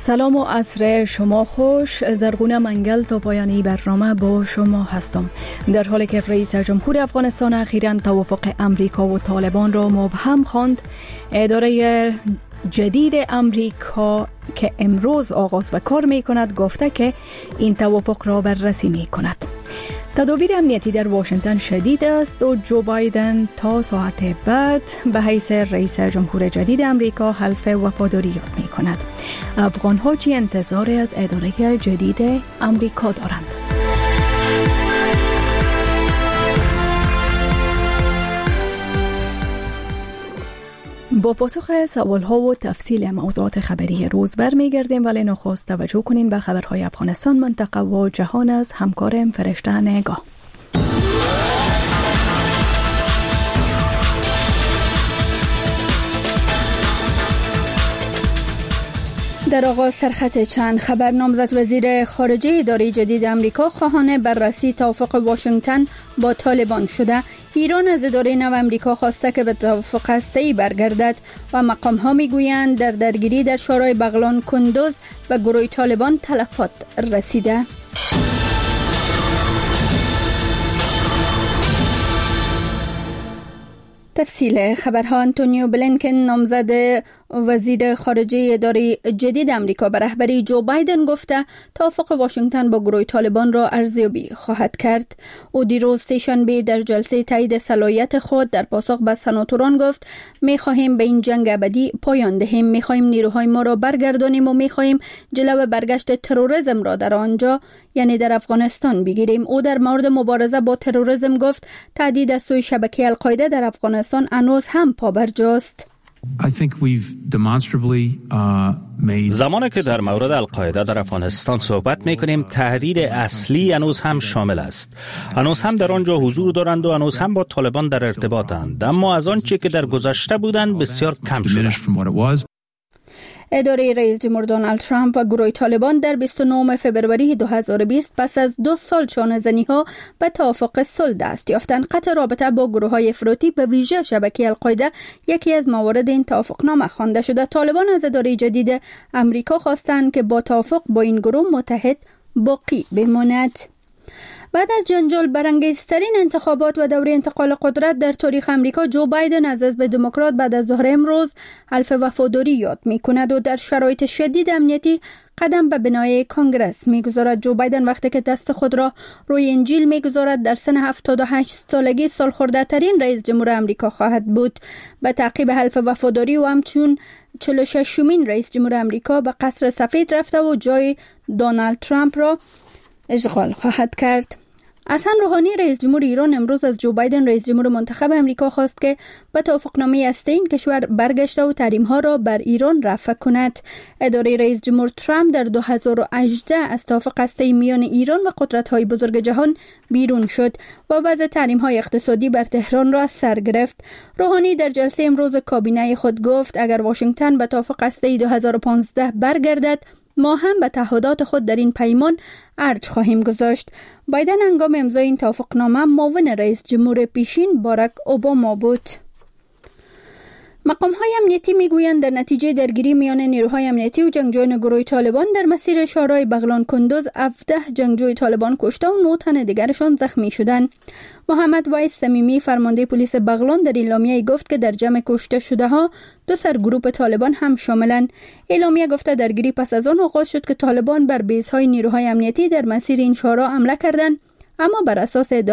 سلام و عصر شما خوش. زرغونه منگل تا پایانی برنامه با شما هستم. در حالی که رئیس جمهور افغانستان اخیراً توافق امریکا و طالبان را مبهم خواند، اداره جدید امریکا که امروز آغاز به کار می کند گفته که این توافق را بررسی می کند. تدابیر امنیتی در واشنگتن شدید است و جو بایدن تا ساعت بعد به حیث رئیس جمهور جدید امریکا حلف وفاداری یاد می کند. افغان ها چی انتظاری از اداره جدید امریکا دارند؟ با پاسخ سوال‌ها و تفصیل موضوعات خبری روز برمیگردیم، ولی نخست توجه کنین به خبرهای افغانستان، منطقه و جهان از همکارم فرشته نگاه. در آغاز سرخط چند خبر. نامزد وزیر خارجه اداره جدید امریکا خواهان بررسی توافق واشنگتن با طالبان شده. ایران از اداره نو امریکا خواسته که به توافق هسته‌ای برگردد و مقام‌ها میگویند در درگیری در شورای بغلان کندوز به گروه طالبان تلفات رسیده. تفصیل خبرها. آنتونیو بلینکن نامزد وزیر خارجه اداره جدید امریکا به رهبری جو بایدن گفته توافق واشنگتن با گروه طالبان را ارزیابی خواهد کرد. او دیروز سه‌شنبه در جلسه تایید صلاحیت خود در پاسخ به سناتوران گفت می‌خواهیم به این جنگ ابدی پایان دهیم، می‌خواهیم نیروهای ما را برگردانیم و می‌خواهیم جلو برگشت تروریسم را در آنجا یعنی در افغانستان بگیریم. او در مورد مبارزه با تروریسم گفت تهدید از سوی شبکه القاعده در افغانستان هنوز هم پابرجاست. زمانی که در مورد القاعده در افغانستان صحبت می‌کنیم، تهدید اصلی هنوز هم شامل است. هنوز هم در آنجا حضور دارند و هنوز هم با طالبان در ارتباطند، اما از آنچه که در گذشته بودند بسیار کم شده. اداره رئیس جمهور دونالد ترامپ و گروه طالبان در 29 فبروری 2020 پس از 2 سال شانه‌زنی‌ها به توافق صلح دست یافتند. قطع رابطه با گروه‌های افراطی به ویژه شبکه القاعده یکی از موارد این توافقنامه خوانده شده. طالبان از اداره جدید امریکا خواستند که با توافق با این گروه متحد باقی بماند. بعد از جنجال برانگیزترین انتخابات و دوره انتقال قدرت در تاریخ امریکا، جو بایدن از حزب دموکرات بعد از ظهر امروز حلف وفاداری یاد می‌کند و در شرایط شدید امنیتی قدم به بنای کنگره می‌گذارد. جو بایدن وقتی که دست خود را روی انجیل می‌گذارد در سن 78 سالگی سالخورده‌ترین رئیس جمهور امریکا خواهد بود. به تعقیب حلف وفاداری و همچون 46مین رئیس جمهور امریکا به قصر سفید رفته و جای دونالد ترامپ را اشغال خواهد کرد. حسن روحانی رئیس جمهور ایران امروز از جو بایدن رئیس جمهور منتخب امریکا خواست که به توافقنامه هسته این کشور برگشته و تحریم‌ها را بر ایران رفع کند. اداره رئیس جمهور ترامپ در 2018 از توافق هسته میان ایران و قدرت‌های بزرگ جهان بیرون شد و بعض تحریم‌های اقتصادی بر تهران را سر گرفت. روحانی در جلسه امروز کابینه خود گفت اگر واشنگتن به توافق هسته 2015 برگردد ما هم به تعهدات خود در این پیمان ارج خواهیم گذاشت. بایدن هنگام امضای این توافقنامه معاون رئیس جمهور پیشین باراک اوباما بود. مقام‌های امنیتی میگویند در نتیجه درگیری میان نیروهای امنیتی و جنگجویان گروه طالبان در مسیر شورای بغلان کندوز 17 جنگجوی طالبان کشته و 9 تن دیگرشان زخمی شدند. محمد وایس صمیمی فرمانده پلیس بغلان در اعلامیه گفت که در جمع کشته شده ها 2 سرگروه طالبان هم شاملند. اعلامیه گفته درگیری پس از آن آغاز شد که طالبان بر بیس‌های نیروهای امنیتی در مسیر این شورا حمله کردند، اما بر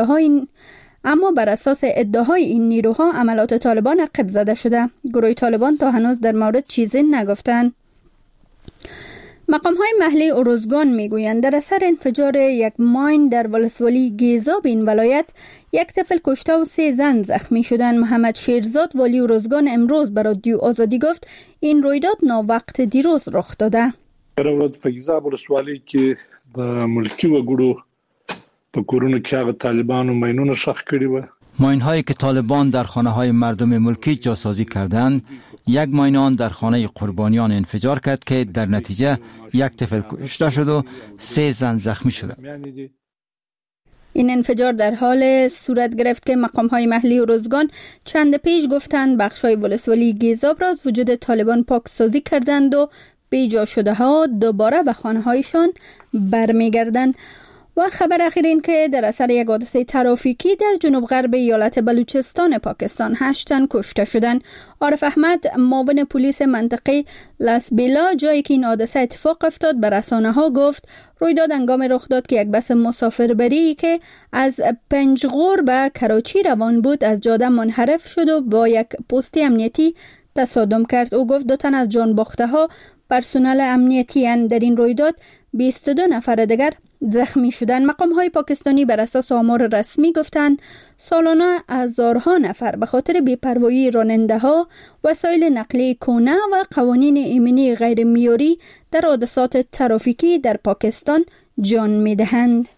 اساس ادعاهای این نیروها عملات طالبان عقب زده شده. گروه طالبان تا هنوز در مورد چیزی نگفتند. مقام‌های محلی اروزگان میگویند در اثر انفجار یک ماین در ولسوالی گیزاب این ولایت 1 طفل کشته و 3 زن زخمی شدند. محمد شیرزاد والی اروزگان امروز به رادیو آزادی گفت این رویداد ناوقت دیروز رخ داده. ورځ په گیزاب ولسوالۍ کې د ملکی وګړو په کورونو کې هغه طالبانو ماینونه ښخ کړي و. ماین‌هایی که طالبان در خانه‌های مردم ملکی جاسازی کردند، یک ماین آن در خانه قربانیان انفجار کرد که در نتیجه 1 طفل کشته شد و 3 زن زخمی شدند. این انفجار در حال صورت گرفت که مقام‌های محلی اروزگان چند پیش گفتند بخش‌های ولسوالی گیزاب را از وجود طالبان پاکسازی کردند و بیجا شده ها دوباره به خانه هایشان برمیگردند. و خبر اخیر این که در اثر یک حادثه ترافیکی در جنوب غرب ایالت بلوچستان پاکستان 8 تن کشته شدند. عارف احمد، معاون پلیس منطقه لاسبیلا، جایی که این حادثه اتفاق افتاد، به رسانه ها گفت رویداد هنگام رخ داد که یک بس مسافربری که از پنجغور به کراچی روان بود از جاده منحرف شد و با یک پست امنیتی تصادم کرد. او گفت 2 تن از جان باخته ها پرسنل امنیتی اند. در این رویداد 22 نفر دیگر زخمی شدند. مقام های پاکستانی بر اساس آمار رسمی گفتند سالانه هزارها نفر به خاطر بی‌پروایی راننده ها، وسایل نقلیه کهنه و قوانین ایمنی غیر معیاری در حادثات ترافیکی در پاکستان جان می‌دهند.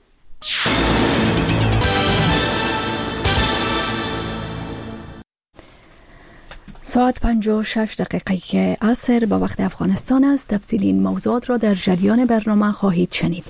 ساعت 56 دقیقه عصر با وقت افغانستان است. تفصیل این موضوعات را در جریان برنامه خواهید شنید.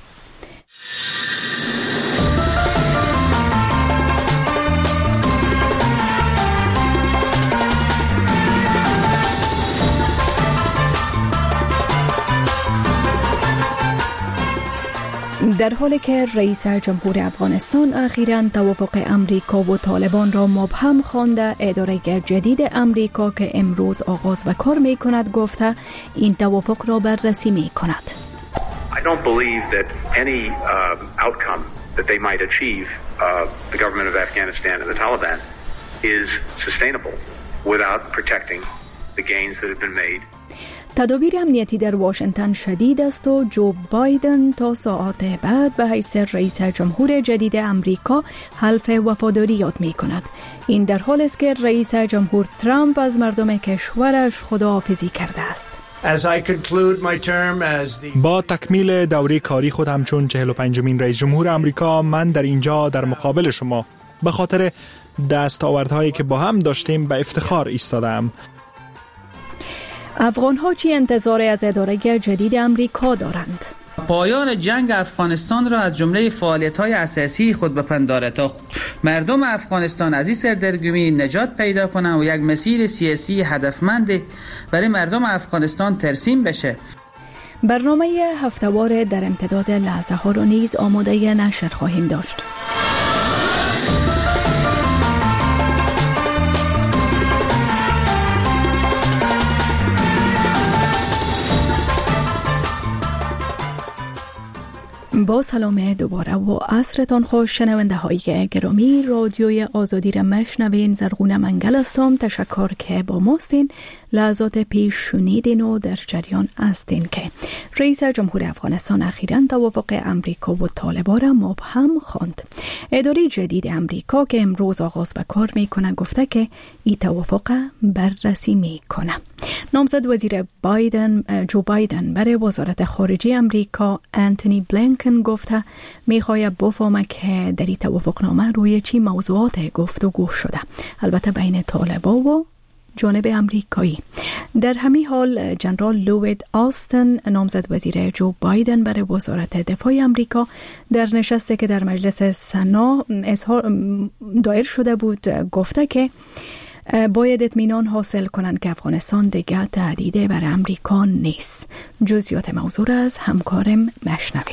در حالی که رئیس جمهور افغانستان اخیراً توافق امریکا و طالبان را مبهم خوانده، اداره جدید امریکا که امروز آغاز به کار می کند گفته این توافق را بررسی می کند. I don't believe that any outcome that they might achieve, the government of Afghanistan and the Taliban, is sustainable without protecting the gains that have been made. تدابیر امنیتی در واشنگتن شدید است و جو بایدن تا ساعات بعد به حیث رئیس جمهور جدید امریکا حلف وفاداری یاد می کند. این در حال است که رئیس جمهور ترامپ از مردم کشورش خداحافظی کرده است. با تکمیل دوره کاری خود همچون 45مین رئیس جمهور امریکا، من در اینجا در مقابل شما به خاطر دستاوردهایی که با هم داشتیم به افتخار ایستادم. افغان‌ها چی انتظار از اداره جدید امریکا دارند؟ پایان جنگ افغانستان را از جمله فعالیت‌های اساسی خود بپندارد تا مردم افغانستان از این سردرگمی نجات پیدا کنند و یک مسیر سیاسی هدفمند برای مردم افغانستان ترسیم بشه. برنامه هفته‌وار در امتداد لحظه ها را نیز آماده نشر خواهیم داشت. با سلام دوباره و عصرتان خوش شنونده های گرامی. رادیوی آزادی را مشنوین. زرغونه منگل هستم. تشکر که با ماستین. لحظات پیش شنیدین و در جریان هستین که رئیس جمهور افغانستان اخیراً توافق امریکا و طالبان را مبهم خواند. اداره جدید امریکا که امروز آغاز به کار میکنه گفته که این توافق بررسی میکنه. نامزد وزیر جو بایدن برای وزارت خارجه امریکا انتونی بلینکن گفته میخواهد بفهمه که در این توافقنامه روی چی موضوعات گفتگو شده، البته بین طالبان و جانب امریکایی. در همین حال جنرال لوید آستن نامزد وزیر جو بایدن برای وزارت دفاع امریکا در نشستی که در مجلس سنا دایر شده بود گفته که باید اطمینان حاصل کنند که افغانستان دیگر تهدید بر امریکا نیست. جزئیات موضوع را از همکارم مشنوین.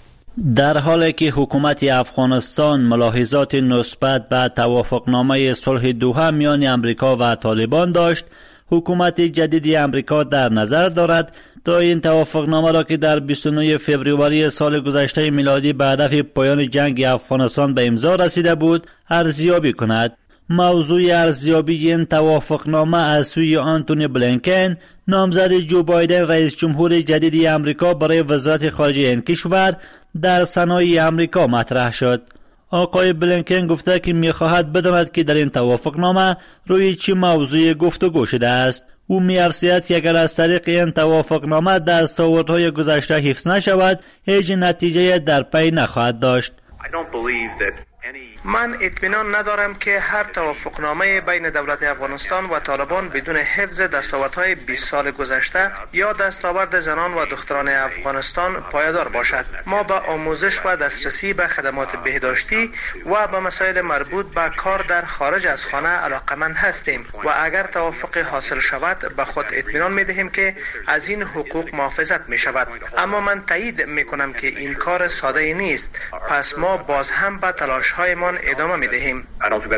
در حالی که حکومت افغانستان ملاحظات مثبت به توافقنامه صلح دوحه میان امریکا و طالبان داشت، حکومت جدید امریکا در نظر دارد تا این توافقنامه را که در 29 فوریه سال گذشته میلادی به هدف پایان جنگ افغانستان به امضا رسیده بود ارزیابی کند. موضوع ارزیابی این توافقنامه از سوی آنتونی بلینکن نامزد جو بایدن رئیس جمهور جدید امریکا برای وزارت خارجه این کشور در سنای امریکا مطرح شد. آقای بلینکن گفته که می‌خواهد بداند که در این توافقنامه روی چه موضوع گفتگو شده است. او می‌افزاید که اگر از طریق این توافقنامه دستاوردهای گذشته حفظ نشود، هیچ نتیجه در پی نخواهد داشت. I don't believe that من اطمینان ندارم که هر توافقنامه بین دولت افغانستان و طالبان بدون حفظ دستاوردهای 20 سال گذشته یا دستاورد زنان و دختران افغانستان پایدار باشد. ما به آموزش و دسترسی به خدمات بهداشتی و به مسائل مربوط به کار در خارج از خانه علاقمند هستیم و اگر توافق حاصل شود به خود اطمینان می‌دهیم که از این حقوق محافظت می‌شود. اما من تایید می‌کنم که این کار ساده نیست. پس ما باز هم به تلاش‌هایمان ادامه می‌دهیم.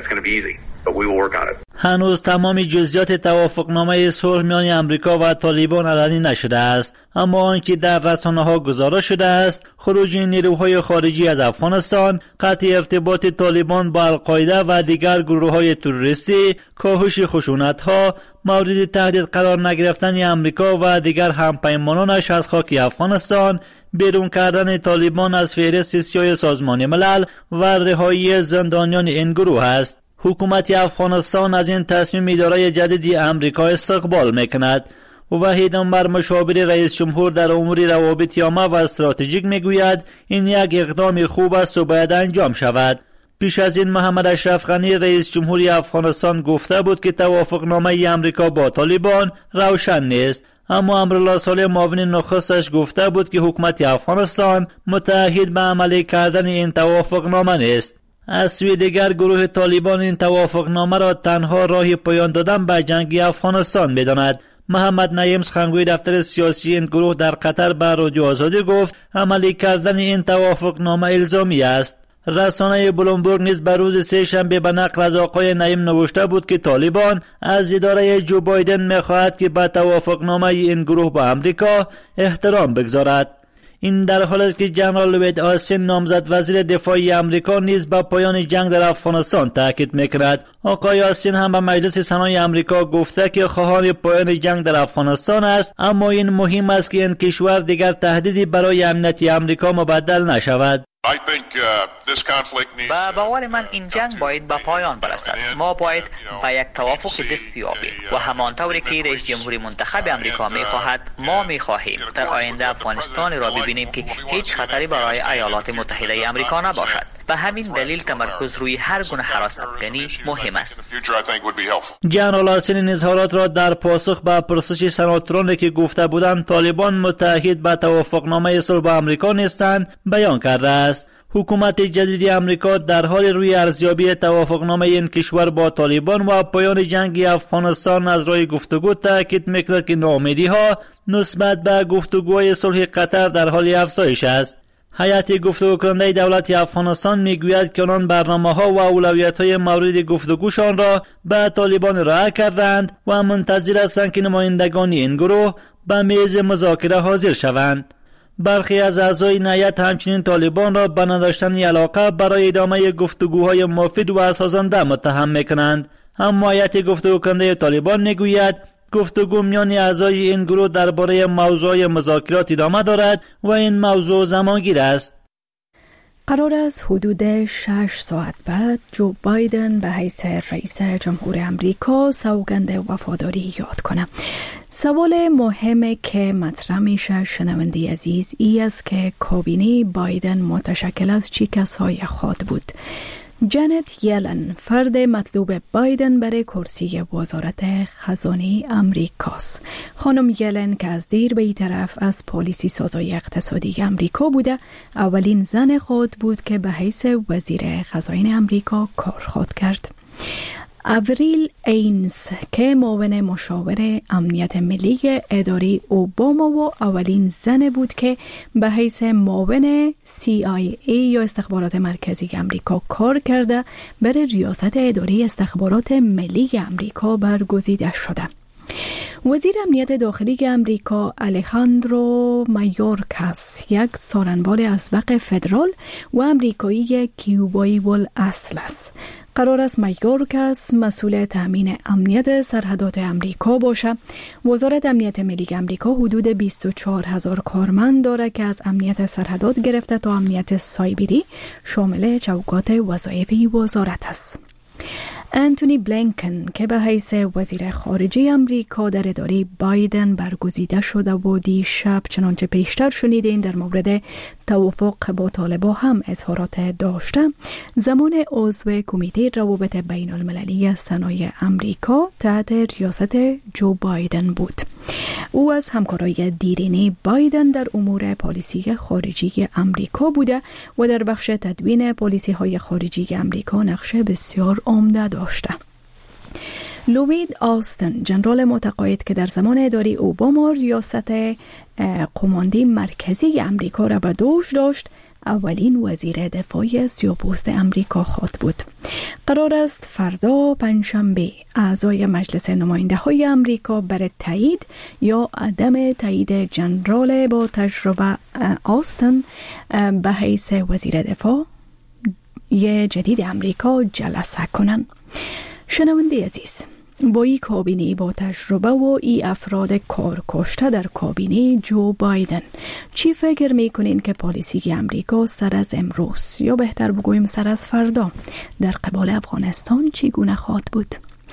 هنوز تمام جزئیات توافقنامه صلح میان امریکا و طالبان علنی نشده است، اما آنچه در رسانه‌ها گزارش شده است خروج نیروهای خارجی از افغانستان، قطع ارتباط طالبان با القاعده و دیگر گروه‌های تروریستی، کاهش خشونت‌ها، مورد تهدید قرار نگرفتن امریکا و دیگر همپیمانانش از خاک افغانستان، بیرون کردن طالبان از فهرست سیاه سازمان ملل و رهایی زندانیان این گروه است. حکومت افغانستان از این تصمیم اداره جدیدی امریکا استقبال میکند. وحید عمر مشاور رئیس جمهور در امور روابط عامه و استراتژیک میگوید این یک اقدام خوب است و باید انجام شود. پیش از این محمد اشرف غنی رئیس جمهوری افغانستان گفته بود که توافقنامه امریکا با طالبان روشن نیست، اما امرالله صالح معاون نخستش گفته بود که حکومت افغانستان متعهد به عملی کردن این توافقنامه نیست. از سوی دیگر گروه طالبان این توافقنامه را تنها راه پایان دادن به جنگ افغانستان می‌داند. محمد نعیم سخنگوی دفتر سیاسی این گروه در قطر به رادیو آزادی گفت عملی کردن این توافقنامه الزامی است. رسانه بلومبرگ نیز به روز سه شنبه به نقل از آقای نعیم نوشته بود که طالبان از اداره جو بایدن می‌خواهد که به توافقنامه این گروه با امریکا احترام بگذارد. این در حالی است که جنرال لوید آستین نامزد وزیر دفاع امریکا نیز به پایان جنگ در افغانستان تاکید می‌کند. آقای آستین هم به مجلس سنای امریکا گفته که خواهان پایان جنگ در افغانستان است، اما این مهم است که این کشور دیگر تهدیدی برای امنیت امریکا مبدل نشود. با باور من این جنگ باید به پایان برسد. ما باید به یک توافق دست یابیم و همانطوری که رئیس جمهوری منتخب امریکا می‌خواهد ما می‌خواهیم در آینده افغانستان را ببینیم که هیچ خطری برای ایالات متحده آمریکا نباشد. به همین دلیل تمرکز روی هر گونه هراس افغانی مهم است. جنرال آستین اظهارات را در پاسخ به پرسش سناتورانی که گفته بودند طالبان متحد به توافقنامه صلح با امریکا نیستند بیان کرده است. حکومت جدید امریکا در حال روی ارزیابی توافقنامه این کشور با طالبان و پایان جنگ افغانستان از راه گفتگو تاکید می‌کند که ناامیدی‌ها نسبت به گفتگوهای صلح قطر در حال افزایش است. هیئت گفتگو کننده دولت افغانستان میگوید که آنان برنامه‌ها و اولویت‌های مورد گفتگوشان را به طالبان ارائه کردند و منتظر هستند که نمایندگان این گروه به میز مذاکره حاضر شوند. برخی از اعضای هیئت همچنین طالبان را به نداشتن علاقه برای ادامه گفتگوهای مفید و سازنده متهم می‌کنند. اما هیئت گفتگو کننده طالبان میگوید گفتگو میان اعضای این گروه درباره موضوع مذاکرات ادامه دارد و این موضوع زمانگیر است. قرار است حدود 6 ساعت بعد جو بایدن به حیث رئیس جمهور امریکا سوگند وفاداری یاد کنه. سوال مهمی که مطرح میشه شنونده عزیز ای است که کابینه بایدن متشکل از چه کسای خود بود. جنت یلن فرد مطلوب بایدن برای کرسی وزارت خزانه امریکاست. خانم یلن که از دیر به این طرف از پالیسی سازای اقتصادی امریکا بوده اولین زن خود بود که به حیث وزیر خزانه امریکا کار خود کرد. اوریل اینز که معاون مشاور امنیت ملی اداره اوباما و اولین زن بود که به حیث معاون CIA یا استخبارات مرکزی امریکا کار کرده برای ریاست اداره استخبارات ملی امریکا برگزیده شده. وزیر امنیت داخلی امریکا الهاندرو مایورکاس یک سارنوال اسبق فدرال و امریکایی کیوبایی الاصل است. قرار است مایورکاس مسئول تامین امنیت سرحدات امریکا باشه. وزارت امنیت ملی امریکا حدود 24,000 کارمند داره که از امنیت سرحدات گرفته تا امنیت سایبری شامل چوکات وظایف وزارت است. انتونی بلینکن که به حیث وزیر خارجه امریکا در اداره بایدن برگزیده شده و دیشب چنانچه پیشتر شنیدین در مورد توافق با طالبان هم اظهارات داشته، زمان عضو کمیته روابط بین المللی صنایع امریکا تحت ریاست جو بایدن بود. او از همکارای دیرینه بایدن در امور پالیسی خارجی امریکا بوده و در بخش تدوین پالیسی های خارجی امریکا نقش بسیار عمده داشته. لوید آستن، ژنرال متقاعد که در زمان اداره اوباما ریاست قماندی مرکزی امریکا را به دوش داشت، اولین وزیر دفاع سیاه‌پوست امریکا خواهد بود. قرار است فردا پنجشنبه اعضای مجلس نماینده های امریکا برای تایید یا عدم تایید ژنرال با تجربه آستن به حیث وزیر دفاع جدید امریکا جلسه کنند. شنونده عزیز، با این کابینه با تجربه و ای افراد کار کشته در کابینه جو بایدن، چی فکر میکنین که پالیسی امریکا سر از امروز یا بهتر بگویم سر از فردا در قبال افغانستان چگونه خواهد بود؟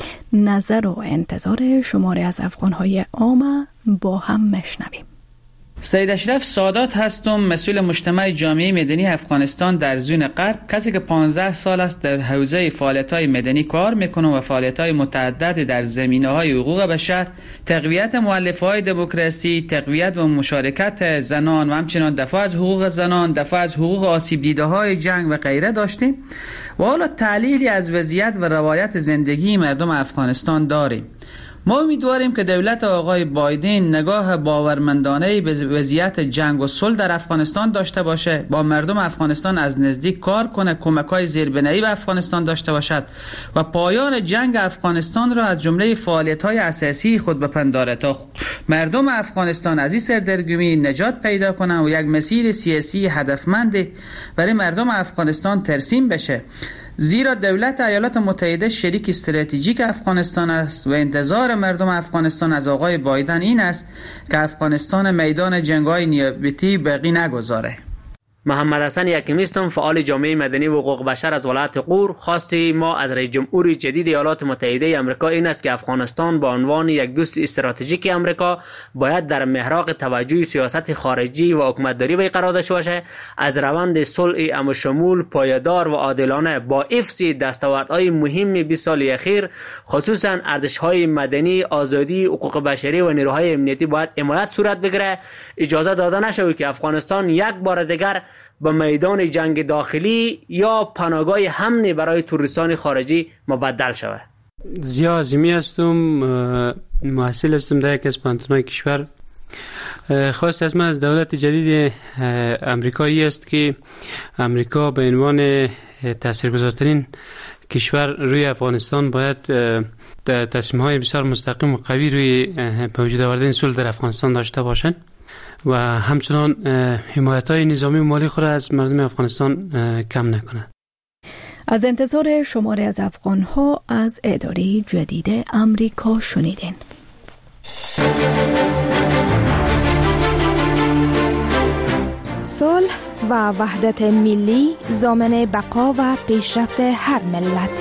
نظر و انتظار شماری از افغانهای عام با هم مشنویم. سید اشرف سادات هستم، مسئول مجتمع جامعه مدنی افغانستان در زون غرب، کسی که 15 سال است در حوزه فعالیت‌های مدنی کار میکنم و فعالیت‌های متعدد در زمینه‌های حقوق بشر، تقویت مؤلفه‌های دموکراسی، تقویت و مشارکت زنان و همچنین دفاع از حقوق زنان، دفاع از حقوق آسیب دیده‌های جنگ و غیره داشتیم و حالا تحلیلی از وضعیت و روایت زندگی مردم افغانستان داریم. ما امیدواریم که دولت آقای بایدن نگاه باورمندانه به وضعیت جنگ و صلح در افغانستان داشته باشه، با مردم افغانستان از نزدیک کار کنه، کمک‌های زیربنایی به افغانستان داشته باشد و پایان جنگ افغانستان را از جمله فعالیت‌های اساسی خود بپنداره تا مردم افغانستان از این سردرگمی نجات پیدا کنند و یک مسیر سیاسی هدفمند برای مردم افغانستان ترسیم بشه. زیرا دولت ایالات متحده شریک استراتژیک افغانستان است و انتظار مردم افغانستان از آقای بایدن این است که افغانستان میدان جنگ‌های نیابتی باقی نگذاره. محمد حسن یکمیستم، فعال جامعه مدنی و حقوق بشر از ولایت غور. خواستی ما از رئیس جمهور جدید ایالات متحده آمریکا این است که افغانستان به عنوان یک دوست استراتژیک آمریکا باید در محراق توجه سیاست خارجی و حکومتداری وی قرار داشته باشد، از روند صلح عموشمول پایدار و عادلانه با حفظ دستاوردهای مهم 20 سال اخیر، خصوصا ارزش‌های مدنی، آزادی، حقوق بشری و نیروهای امنیتی باید حمایت صورت بگیرد. اجازه داده نشود که افغانستان یک بار دیگر به میدان جنگ داخلی یا پناهگاه امن برای توریستان خارجی مبدل شود. زیا عظیمی هستم، محصل هستم در یک از پانتونای کشور. خواست از من از دولت جدید امریکایی است که امریکا به عنوان تاثیرگذارترین کشور روی افغانستان باید تصمیم‌های بسیار مستقیم و قوی روی به وجود آوردن صلح در افغانستان داشته باشند و همچنان حمایت‌های نظامی و مالی خود را از مردم افغانستان کم نکنند. از انتظار شماری از افغان‌ها از اداره جدید امریکا شنیدین. صلح و وحدت ملی ضامن بقا و پیشرفت هر ملت.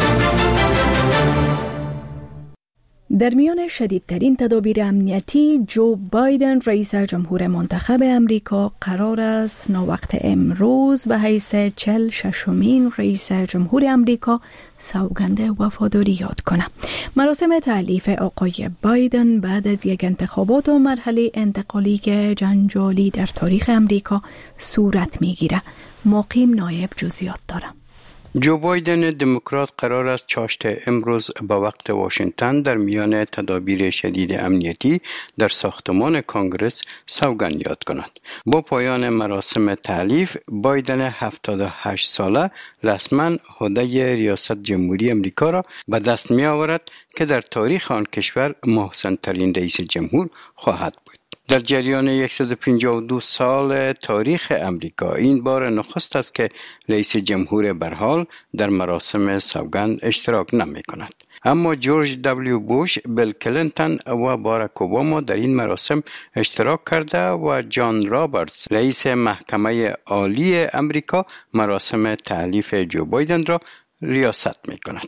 در میان شدیدترین تدابیر امنیتی، جو بایدن رئیس جمهور منتخب امریکا قرار است ناوقت امروز به حیث 46مین رئیس جمهور امریکا سوگند وفاداری یاد کنه. مراسم تألیف آقای بایدن بعد از یک انتخابات و مرحله انتقالی که جنجالی در تاریخ امریکا صورت میگیره. مقیم نایب جزئیات داره. جو بایدن دموکرات قرار است چاشت امروز با وقت واشنگتن در میان تدابیر شدید امنیتی در ساختمان کانگرس سوگند یاد کند. با پایان مراسم تألیف، بایدن 78 ساله رسما عهده ریاست جمهوری امریکا را به دست می آورد که در تاریخ آن کشور محسن ترین رئیس جمهور خواهد بود. در جریان 152 سال تاریخ امریکا این بار نخست است که رئیس جمهور برحال در مراسم سوگند اشتراک نمی کند. اما جورج دبلیو بوش، بیل کلینتون و باراک اوباما در این مراسم اشتراک کرده و جان رابرتس رئیس محکمه عالی امریکا مراسم تألیف جو بایدن را ریاست می کند.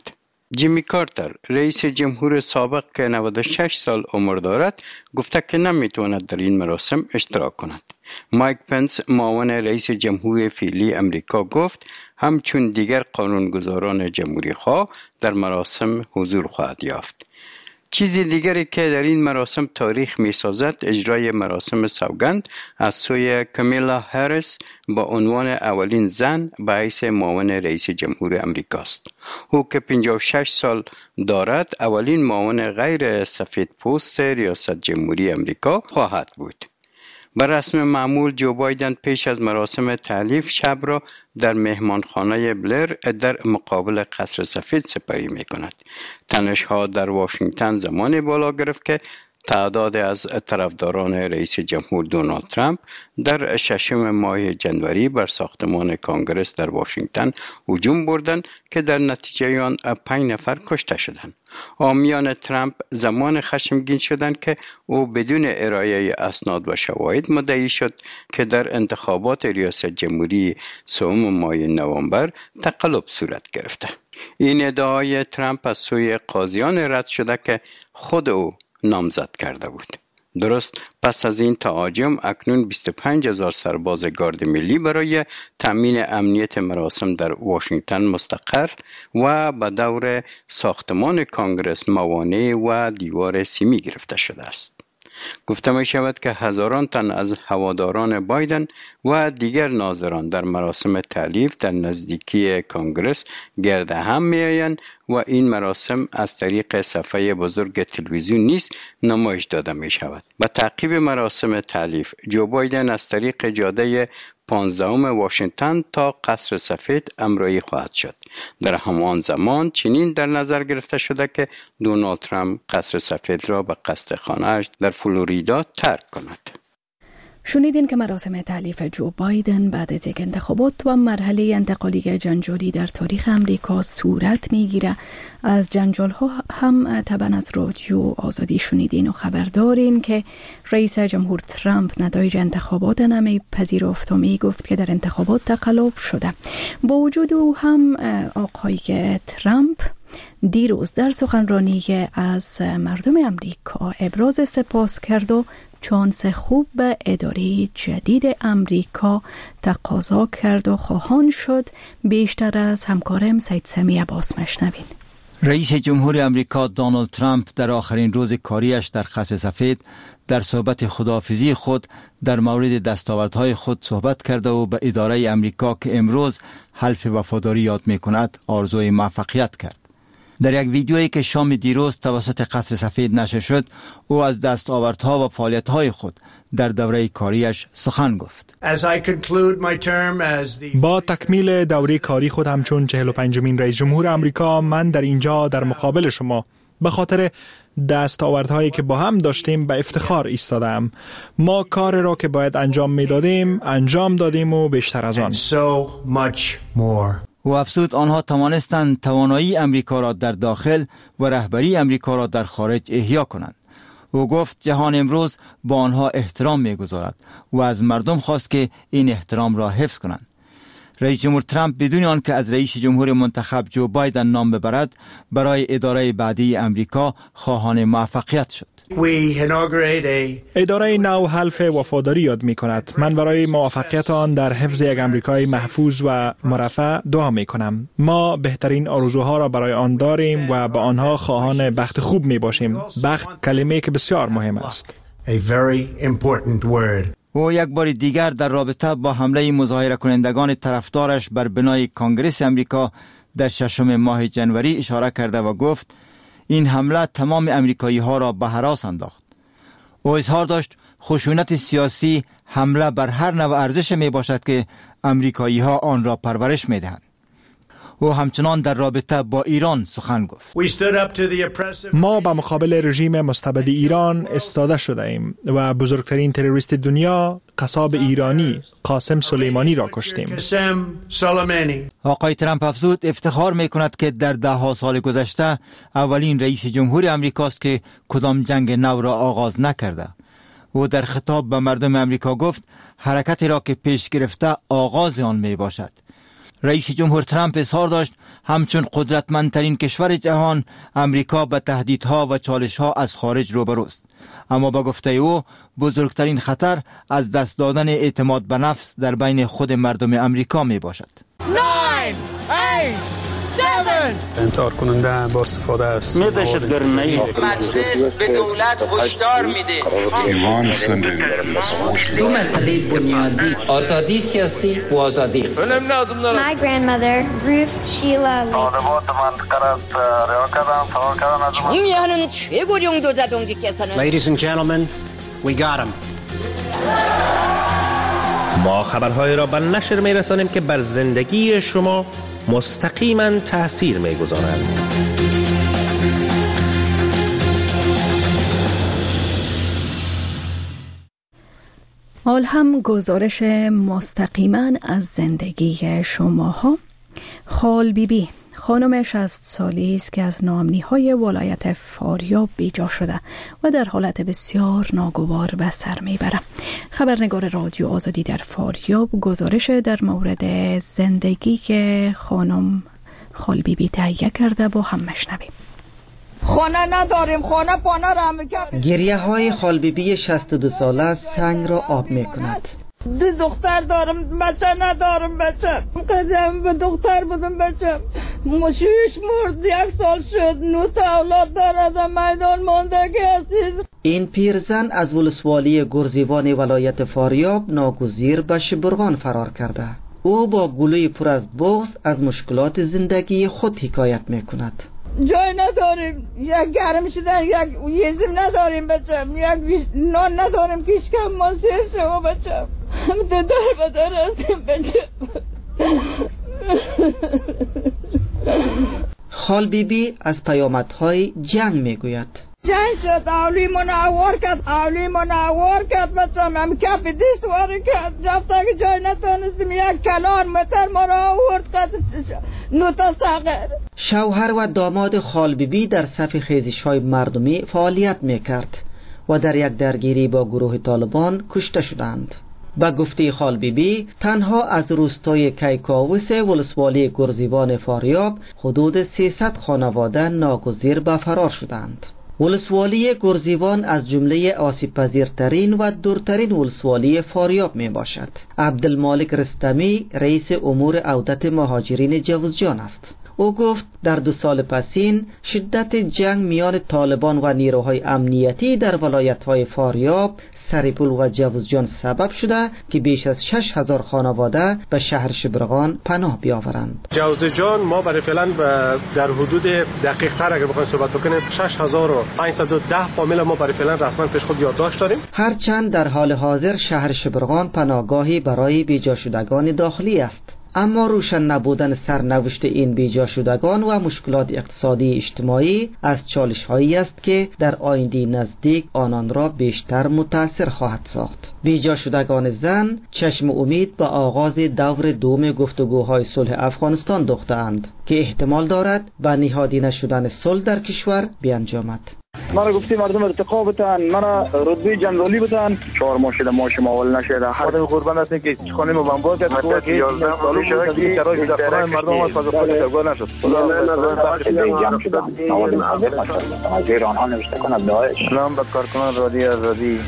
جیمی کارتر رئیس جمهور سابق که 96 سال عمر دارد گفته که نمیتواند در این مراسم اشتراک کند. مایک پنس معاون رئیس جمهور فعلی امریکا گفت همچون دیگر قانونگذاران جمهوری خواه در مراسم حضور خواهد یافت. چیزی دیگری که در این مراسم تاریخ می سازد اجرای مراسم سوگند از سوی کامیلا هریس با عنوان اولین زن به حیث معاون رئیس جمهور امریکا است. او که 56 سال دارد اولین معاون غیر سفید پوست ریاست جمهوری امریکا خواهد بود. بر رسم معمول جو بایدن پیش از مراسم تحلیف شب را در مهمانخانه بلر در مقابل قصر سفید سپری می کند. تنش‌ها در واشنگتن زمان بالا گرفت که تعداد از طرفداران رئیس جمهور دونالد ترامپ در 6 ماه جنوری بر ساختمان کانگرس در واشنگتن هجوم بردند که در نتیجه آن 5 نفر کشته شدند. حامیان ترامپ زمان خشمگین شدند که او بدون ارائه اسناد و شواهد مدعی شد که در انتخابات ریاست جمهوری 3 ماه نوامبر تقلب صورت گرفته. این ادعای ترامپ از سوی قاضیان رد شده که خود او نامزد کرده بود. درست پس از این تهاجم اکنون 25,000 سرباز گارد ملی برای تامین امنیت مراسم در واشنگتن مستقر و به دور ساختمان کانگرس موانع و دیوار سیمی گرفته شده است. گفته می شود که هزاران تن از هواداران بایدن و دیگر ناظران در مراسم تحلیف در نزدیکی کانگرس گرد هم می آیند و این مراسم از طریق صفحه بزرگ تلویزیون نیز نمایش داده می شود. به تعقیب مراسم تحلیف جو بایدن از طریق جاده 15 واشنگتن تا قصر سفید امرایی خواهد شد. در همان زمان چنین در نظر گرفته شده که دونالد ترامپ قصر سفید را به قصد خانه‌اش در فلوریدا ترک کند. شنیدین که مراسم تحلیف جو بایدن بعد از یک انتخابات و مرحله انتقالی جنجالی در تاریخ امریکا صورت میگیره. از جنجال ها هم طبعا از رادیو آزادی شنیدین و خبردارین که رئیس جمهور ترامپ نتایج انتخابات نمیپذیرفت و میگفت که در انتخابات تقلب شده. با وجود او هم آقای ترامپ دیروز در سخنرانی از مردم امریکا ابراز سپاس کرد و چانس خوب به اداره جدید امریکا تقاضا کرد و خواهان شد. بیشتر از همکارم سید سمی عباس مشنوین. رئیس جمهور امریکا دونالد ترامپ در آخرین روز کاریش در قصر سفید در صحبت خداحافظی خود در مورد دستاوردهای خود صحبت کرده و به اداره امریکا که امروز حلف وفاداری یاد می کند آرزوی موفقیت کرد. در یک ویدیویی که شام دیروز توسط قصر سفید نشر شد، او از دستاوردها و فعالیت‌های خود در دوره کاریش سخن گفت. با تکمیل دوره کاری خود همچون 45مین رئیس جمهور امریکا، من در اینجا در مقابل شما به خاطر دستاوردهایی که با هم داشتیم به افتخار ایستادم. ما کار را که باید انجام میدادیم انجام دادیم و بیشتر از آن. و افزود آنها توانستند توانایی امریکا را در داخل و رهبری امریکا را در خارج احیا کنند. او گفت جهان امروز با آنها احترام می‌گذارد و از مردم خواست که این احترام را حفظ کنند. رئیس جمهور ترامپ بدون آنکه از رئیس جمهور منتخب جو بایدن نام ببرد برای اداره بعدی امریکا خواهان موفقیت شد. اداره نو حلف وفاداری یاد می کند. من برای موفقیت آن در حفظ یک امریکای محفوظ و مرفه دعا می کنم. ما بهترین آرزوها را برای آن داریم و با آنها خواهان بخت خوب می باشیم. بخت کلمه که بسیار مهم است. و یک بار دیگر در رابطه با حمله مظاهره کنندگان طرفدارش بر بنای کانگرس امریکا در 6 ماه جنوری اشاره کرده و گفت این حمله تمام امریکایی ها را به هراس انداخت. او اظهار داشت خشونت سیاسی حمله بر هر نوع ارزش می باشد که امریکایی ها آن را پرورش می دهند. او همچنان در رابطه با ایران سخن گفت. ما به مقابل رژیم مستبد ایران استاده شده ایم و بزرگترین تروریست دنیا قصاب ایرانی قاسم سلیمانی را کشتیم. آقای ترامپ افزود افتخار می کند که در 10 سال گذشته اولین رئیس جمهور امریکاست که کدام جنگ نو را آغاز نکرده. او در خطاب به مردم امریکا گفت حرکتی را که پیش گرفته آغاز آن می باشد. رئیس جمهور ترامپ اظهار داشت همچون قدرتمندترین کشور جهان امریکا به تهدیدها و چالشها از خارج روبروست. اما با گفته او بزرگترین خطر از دست دادن اعتماد به نفس در بین خود مردم امریکا می باشد. 9 8 7 انتحار کننده با استفاده است. مجلس به دولت هشدار میده. دو مسئله بنیادی، آزادی سیاسی و آزادی اقتصادی. My grandmother Ruth Sheila 정의하는 최고령 도자동지께서는 Ladies and gentlemen, we got him. ما خبرهای را به نشر می‌رسانیم که بر زندگی شما مستقیما تأثیر می‌گذارند. حال هم گزارش مستقیما از زندگی شماها. خال بیبی خانم 60 سالی است که از ناامنی‌های ولایت فاریاب بیجا شده و در حالت بسیار ناگوار به سر میبره. خبرنگار رادیو آزادی در فاریاب گزارش در مورد زندگی که خانم خال بیبی تهیه کرده با هم مشنویم. خانه نداریم، خانه پانه را هم کرد. گریه های خال بیبی 62 ساله سنگ را آب می کند. 2 دختر دارم، بچه ندارم. بچه قدم به دختر بودم، بچه مشویش مرد، 1 سال شد. 9 تا اولاد دارد، میدان ماندگی هستید. این پیرزن از ولسوالی گرزیوان ولایت فاریاب ناگزیر به شبرغان فرار کرده. او با گلوی پر از بغض از مشکلات زندگی خود حکایت می کند. جای نداریم، یک گرم شدن، یک یزیم نداریم بچه، یک نان نداریم که اشکم ما سیر شما بچه، هم در بدر هستیم بچه. خال بیبی از پیامدهای جنگ میگوید. جنگ شد، اولی منوار کرد بچه، هم کف دیست واری کرد، جفته که جای نتانستیم، یک کلان متر ما را آورد قد 9 تا ساغر. شوهر و داماد خال بیبی در صف خیزش‌های مردمی فعالیت میکرد و در یک درگیری با گروه طالبان کشته شدند. با گفته خال بیبی تنها از روستای کیکاووس ولسوالی گرزیوان فاریاب حدود 300 خانواده ناگزیر به فرار شدند. ولسوالی گرزیوان از جمله آسیب‌پذیرترین و دورترین ولسوالی فاریاب می باشد. عبدالمالک رستمی رئیس امور عودت مهاجرین جوزجان است. او گفت در 2 سال پسین شدت جنگ میان طالبان و نیروهای امنیتی در ولایت‌های فاریاب، سریپول و جوزجان سبب شده که بیش از 6000 خانواده به شهر شبرغان پناه بیاورند. جوزجان ما برای فعلا در حدود دقیق تر اگر بخوایم صحبت بکنیم 6510 فامیل ما برای فعلا رسما پیش خود یادداشت داریم. هرچند در حال حاضر شهر شبرغان پناهگاهی برای بیجا شدگان داخلی است، اما روشن نبودن سرنوشت این بیجا شدگان و مشکلات اقتصادی اجتماعی از چالش‌هایی است که در آینده نزدیک آنان را بیشتر متاثر خواهد ساخت. بیجا شدگان زن چشم امید به آغاز دور دوم گفتگوهای صلح افغانستان دوخته‌اند که احتمال دارد به نهادی نشدن صلح در کشور بیانجامد. مرا گفتی مردم ارتقا بتن، مرا رتبه جنرالی بتن، 4 ماه شده ماش ماول نشده. خودم قربان هستم که خانه ما بمبار کرد، تو که 11 سال شده که شرایط در خانه مردم ما فاز خود ترگاه نشد. حاضر آنها نوشته کنند داعش. سلام به کارکنان رادیو آزادی.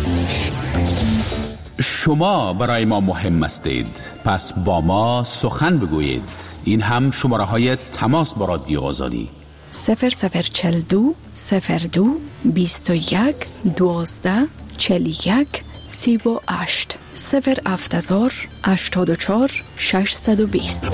شما برای ما مهم هستید، پس با ما سخن بگویید. این هم شماره های تماس با رادیو آزادی 0042 02 21 12 41 38 070 84 620.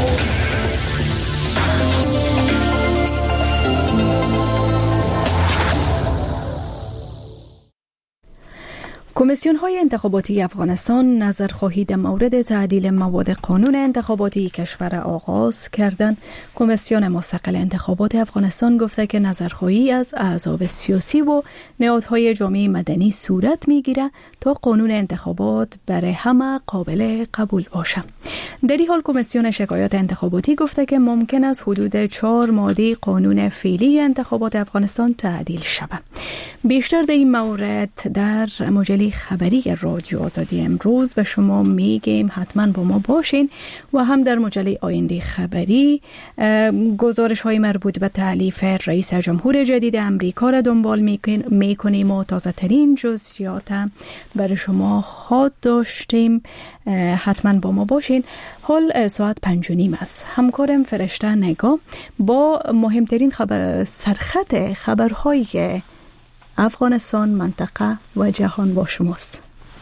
کمیسیون های انتخاباتی افغانستان نظرخواهی در مورد تعدیل مواد قانون انتخاباتی کشور آغاز کردند. کمیسیون مستقل انتخابات افغانستان گفته که نظرخواهی از احزاب سیاسی و نهادهای جامعه مدنی صورت میگیره تا قانون انتخابات برای همه قابل قبول باشه. در این حال کمیسیون شکایات انتخاباتی گفته که ممکن است حدود 4 ماده قانون فعلی انتخابات افغانستان تعدیل شود. بیشتر در این مورد در مجله خبری رادیو آزادی امروز به شما میگیم حتما با ما باشین و هم در مجله آینده خبری گزارش های مربوط به تألیف رئیس جمهور جدید امریکا را دنبال میکنیم و تازه ترین جزئیات برای شما خواهد داشتیم. حتما با ما باشین. حال ساعت 5:30 است. همکارم فرشته نگاه با مهمترین سرخط خبرهای افغانستان، منطقه و جهان با شماست.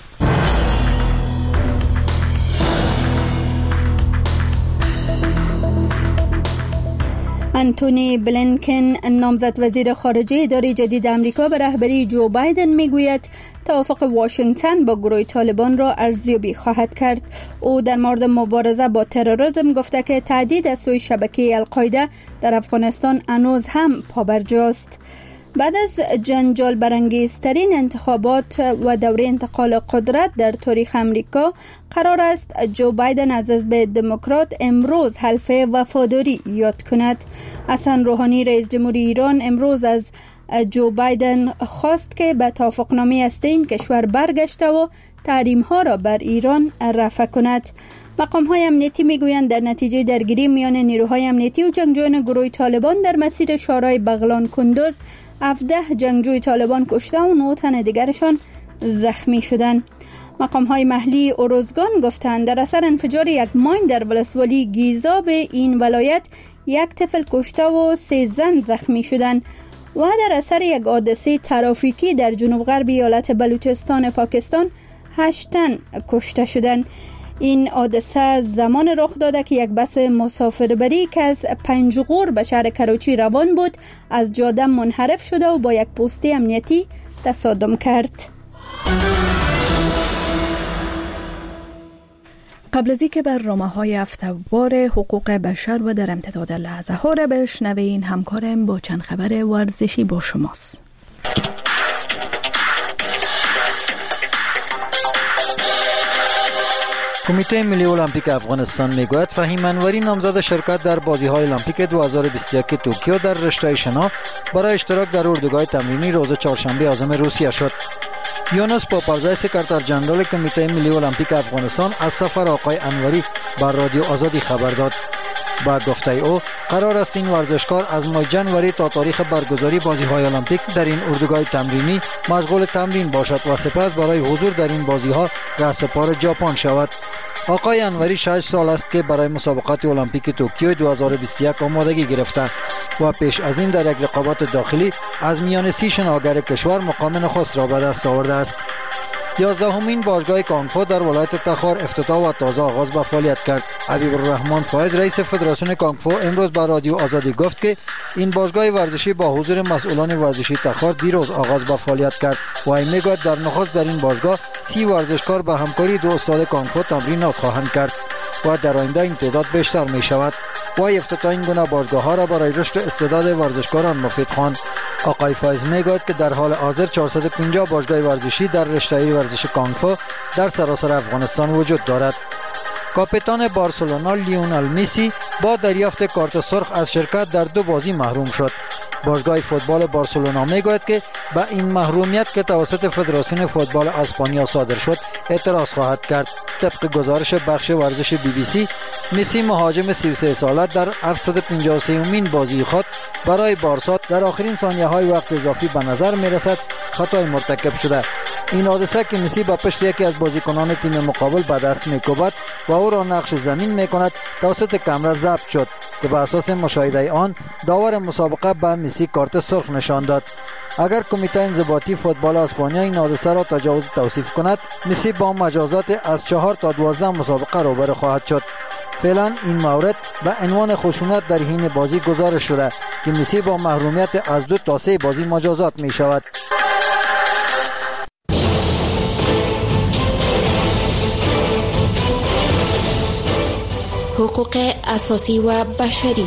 انتونی بلینکن نامزد وزیر خارجه اداره جدید امریکا به رهبری جو بایدن میگوید توافق واشنگتن با گروه طالبان را ارزیابی خواهد کرد. او در مورد مبارزه با تروریسم گفته که تهدید از سوی شبکه القاعده در افغانستان هنوز هم پابرجاست. بعد از جنجال برانگیزترین انتخابات و دوره انتقال قدرت در تاریخ امریکا، قرار است جو بایدن از حزب دموکرات امروز حلف وفاداری یاد کند. حسن روحانی رئیس جمهور ایران امروز از جو بایدن خواست که به توافقنامه هسته این کشور برگشته و تحریم‌ها را بر ایران رفع کند. مقام‌های امنیتی میگویند در نتیجه درگیری میان نیروهای امنیتی و جنگجویان گروه طالبان در مسیر شورای بغلان کندوز 17 جنگجوی طالبان کشته و 9 تن دیگرشان زخمی شدند. مقام‌های محلی اوروزگان گفتند در اثر انفجار یک ماین در ولسوالی گیزاب این ولایت 1 طفل کشته و 3 زن زخمی شدند و در اثر یک حادثه ترافیکی در جنوب غرب ایالت بلوچستان پاکستان 8 تن کشته شدند. این حادثه زمان رخ داده که یک بس مسافربری که از پنجغور به شهر کراچی روان بود از جاده منحرف شده و با یک پست امنیتی تصادم کرد. قبل از اینکه برنامه‌های هفته‌وار حقوق بشر و در امتداد لحظه ها را بشنوین، همکارم با چند خبر ورزشی با شماست. کمیته ملی المپیک افغانستان میگوید فهیم انوری نامزد شرکت در بازی‌های المپیک 2021 توکیو در رشته شنا برای اشتراک در اردوگاه تمرینی روز چهارشنبه عازم روسیه شد. یونس پاپرزای سکرتر جنرال کمیته ملی المپیک افغانستان از سفر آقای انوری بر رادیو آزادی خبر داد. با گفته او قرار است این ورزشکار از ماه جنوری تا تاریخ برگزاری بازی‌های المپیک در این اردوگاه تمرینی مشغول تمرین باشد و سپس برای حضور در این بازی‌ها رهسپار ژاپن شود. آقای انوری 6 سال است که برای مسابقات المپیک توکیو 2021 آمادگی گرفته و پیش از این در یک رقابت داخلی از میان 30 شناگر کشور مقام نخست را به دست آورده است. 11مین باشگاه کانگفو در ولایت تخار افتتاح و تازه آغاز به فعالیت کرد. حبیب الرحمن فایز رئیس فدراسیون کانگفو امروز به رادیو آزادی گفت که این باشگاه ورزشی با حضور مسئولان ورزشی تخار دیروز آغاز به فعالیت کرد و این میگوید در نخست در این باشگاه 30 ورزشکار به همکاری 2 استاد کانگفو تمرینات خواهند کرد و در آینده این تعداد بیشتر می شود و افتتاح این گونه باشگاه ها را برای رشد استعداد ورزشکاران مفید خواند. آقای فایز میگوید که در حال حاضر 450 باشگاه ورزشی در رشته ورزش کانگفو در سراسر افغانستان وجود دارد. کاپیتان بارسلونا لیونل مسی با دریافت کارت سرخ از شرکت در 2 بازی محروم شد. باشگاه فوتبال بارسلونا میگوید که به این محرومیت که توسط فدراسیون فوتبال اسپانیا صادر شد اعتراض خواهد کرد. طبق گزارش بخش ورزش BBC، مسی مهاجم 33 ساله در 753مین بازی خود برای بارسا در آخرین ثانیه‌های وقت اضافی به نظر میرسد خطای مرتکب شده. این حادثه که مسی با پشت یکی از بازیکنان تیم مقابل به دست می‌کوبد و او را نقش زمین می‌کند توسط کامرا ضبط شد که به اساس مشاهده آن داور مسابقه به مسی کارت سرخ نشان داد. اگر کمیته انضباطی فوتبال اسپانیا این حادثه را تجاوز توصیف کند، مسی با مجازات از 4 تا 12 مسابقه روبرو خواهد شد. فعلا این مورد به عنوان خشونت در حین بازی گزارش شده که مسی با محرومیت از 2 تا 3 بازی مجازات می شود. حقوق اساسی و بشری.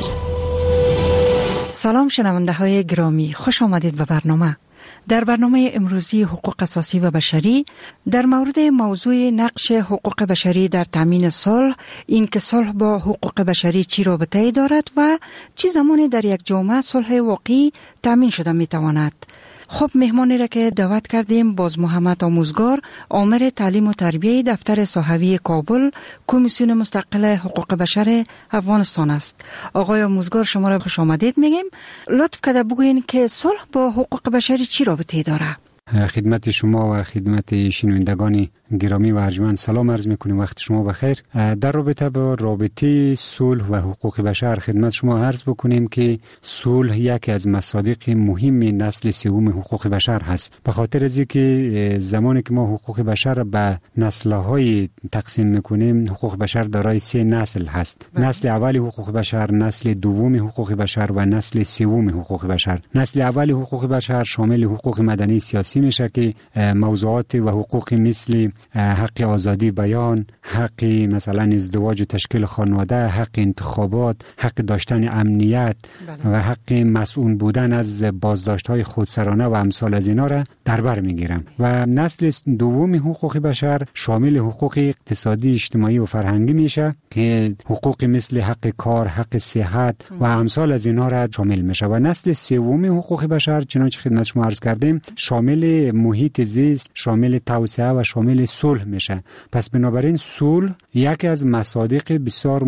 سلام شنونده های گرامی، خوش آمدید به برنامه. در برنامه امروزی حقوق اساسی و بشری در مورد موضوع نقش حقوق بشری در تامین صلح، این که صلح با حقوق بشری چی رابطه‌ای دارد و چه زمانی در یک جامعه صلح واقعی تامین شده می تواند. خب مهمانی را که دعوت کردیم باز محمد آموزگار، آمر تعلیم و تربیه دفتر صحوی کابل، کمیسیون مستقل حقوق بشر افغانستان است. آقای آموزگار شما را خوش آمدید میگیم. لطف کرده بگوین که صلح با حقوق بشری چی رابطه داره؟ خدمت شما و خدمت شنوندگان گرامی و ارجمند سلام عرض میکنیم. وقت شما بخیر. در رابطه با رابطه صلح و حقوق بشر خدمت شما عرض بکنیم که صلح یکی از مصادیق مهم نسل سوم حقوق بشر هست. به خاطر از اینکه زمانی که ما حقوق بشر به نسل‌های تقسیم میکنیم، حقوق بشر دارای 3 نسل هست. نسل اول حقوق بشر، نسل دوم حقوق بشر و نسل سوم حقوق بشر. نسل اول حقوق بشر شامل حقوق مدنی سیاسی میشه که موضوعات و حقوق مثل حق آزادی بیان، حق مثلا ازدواج و تشکیل خانواده، حق انتخابات، حق داشتن امنیت و حق مسئول بودن از بازداشت‌های خودسرانه و امثال از اینا را در بر میگیرم. و نسل دوم حقوق بشر شامل حقوق اقتصادی، اجتماعی و فرهنگی میشه که حقوق مثل حق کار، حق صحت و امثال از اینا را شامل میشه. و نسل سوم حقوق بشر چنانچه خدمت شما عرض کردیم شامل محیط زیست، شامل توسعه و شامل صلح میشه. پس بنابراین صلح یکی از مصادیق بسیار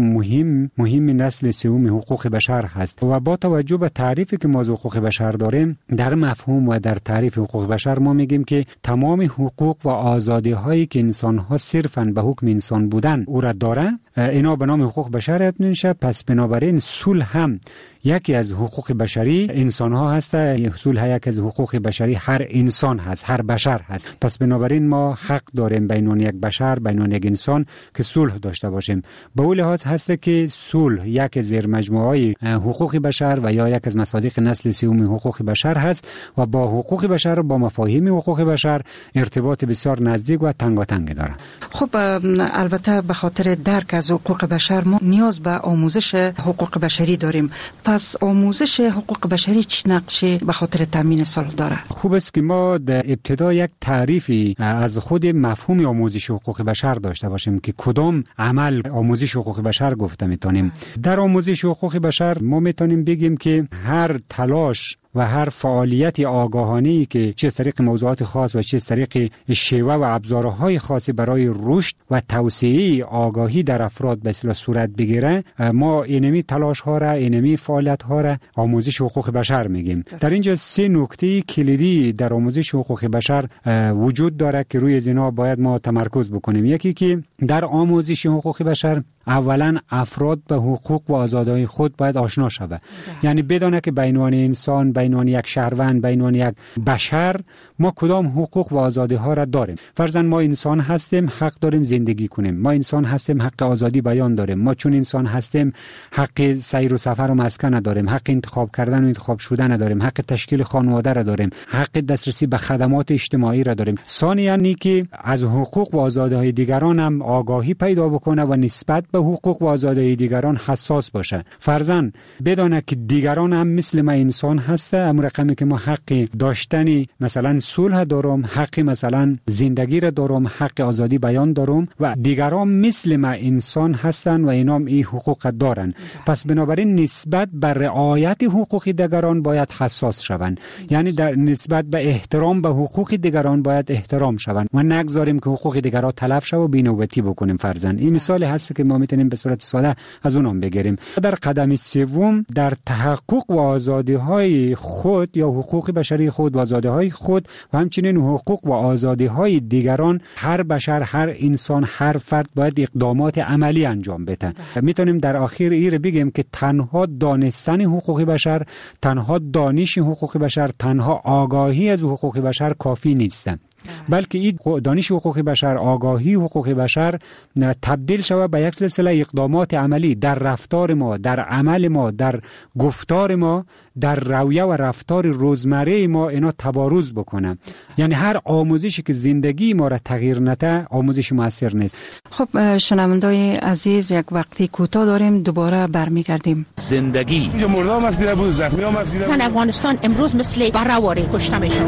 مهم نسل سوم حقوق بشر هست. و با توجه به تعریفی که ما از حقوق بشر داریم، در مفهوم و در تعریف حقوق بشر ما میگیم که تمام حقوق و آزادی هایی که انسان ها صرفاً به حکم انسان بودن او را داره، اینا به نام حقوق بشر میشه. پس بنابراین صلح هم یکی از حقوق بشری انسان ها هست. صلح یکی از حقوق بشری هر انسان هست، هر بشر هست. پس بنابراین ما حق داریم بین یک بشر، بین یک انسان که صلح داشته باشیم. به اون لحاظ هست که صلح یک زیر مجموعه حقوق بشر و یا یک از مصادیق نسل سوم حقوق بشر هست و با حقوق بشر، با مفاهیم حقوق بشر ارتباط بسیار نزدیک و تنگاتنگ داره. خب البته به خاطر درک از حقوق بشر ما نیاز به آموزش حقوق بشری داریم. پس آموزش حقوق بشری چه نقشی به خاطر تامین صلح داره؟ خوب است که ما در ابتدا یک تعریفی از خود مفهوم آموزش حقوق بشر داشته باشیم که کدام عمل آموزش حقوق بشر گفته میتونیم. در آموزش حقوق بشر ما میتونیم بگیم که هر تلاش و هر فعالیت آگاهانه‌ای که چه از طریق موضوعات خاص و چه از طریق شیوه و ابزارهای خاصی برای رشد و توسعه آگاهی در افراد به اصطلاح صورت بگیره، ما اینمی تلاش ها را، اینمی فعالیت ها را آموزش حقوق بشر میگیم. در اینجا 3 نکته کلیدی در آموزش حقوق بشر وجود داره که روی اینا باید ما تمرکز بکنیم. یکی که در آموزش حقوق بشر اولا افراد به حقوق و آزادی‌های خود باید آشنا شود. یعنی بدونه که بین انسان، بین یک شهروند، بین یک بشر ما کدام حقوق و آزادی‌ها را داریم. فرضاً ما انسان هستیم، حق داریم زندگی کنیم. ما انسان هستیم، حق آزادی بیان داریم. ما چون انسان هستیم حق سیر و سفر و مسکن داریم، حق انتخاب کردن و انتخاب شدن داریم، حق تشکیل خانواده را داریم، حق دسترسی به خدمات اجتماعی را داریم. ثانیاً اینکه از حقوق و آزادی‌های دیگران هم آگاهی پیدا بکنه و نسبت به حقوق و آزادی دیگران حساس باشه. فرضاً بدونه که دیگران هم مثل ما انسان هسته، اما رقمی که ما حق داشتن مثلا صلح دارم، حق مثلا زندگی را دارم، حق آزادی بیان دارم و دیگران مثل ما انسان هستن و اینام این حقوق دارن. پس بنابراین نسبت به رعایت حقوق دیگران باید حساس شوند. یعنی در نسبت به احترام به حقوق دیگران باید احترام شوند و نگذاریم که حقوق دیگران تلف شه و بی‌نوبتی بکنیم. فرضاً این مثال هست که ما میتونیم به صورت ساده از اونم بگیریم. در قدم سوم در تحقق و آزادی‌های خود یا حقوق بشری خود و آزادی‌های خود و همچنین حقوق و آزادی‌های دیگران هر بشر، هر انسان، هر فرد باید اقدامات عملی انجام بده. میتونیم در آخر این بگیم که تنها دانستن حقوق بشر، تنها دانش حقوق بشر، تنها آگاهی از حقوق بشر کافی نیست، بلکه این دانش حقوق بشر، آگاهی حقوق بشر تبدیل شود به یک سلسله اقدامات عملی در رفتار ما، در عمل ما، در گفتار ما، در رویه و رفتار روزمره ما اینا تبارز بکنه. یعنی هر آموزشی که زندگی ما را تغییر نده آموزش موثر نیست. خب شنوندای عزیز یک وقفه کوتاه داریم، دوباره برمیگردیم. زندگی مردم افسیده بود، زخمی هم افسیده بود. افغانستان امروز مثل برآوری کشته میشه.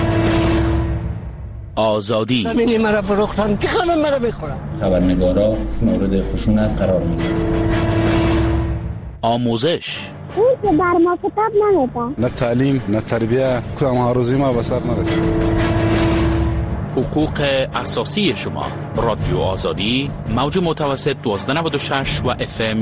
آزادی زمینی مرا فروختن که همه مرا بخورن. خبرنگارا مورد خشونت قرار میگیرن. آموزش اون که بر ما کتاب نمیده. نه تعلیم نه تربیه، کدام آرزوی ما به سر نرسید. حقوق اساسی شما. رادیو آزادی، موج متوسط 1296 و FM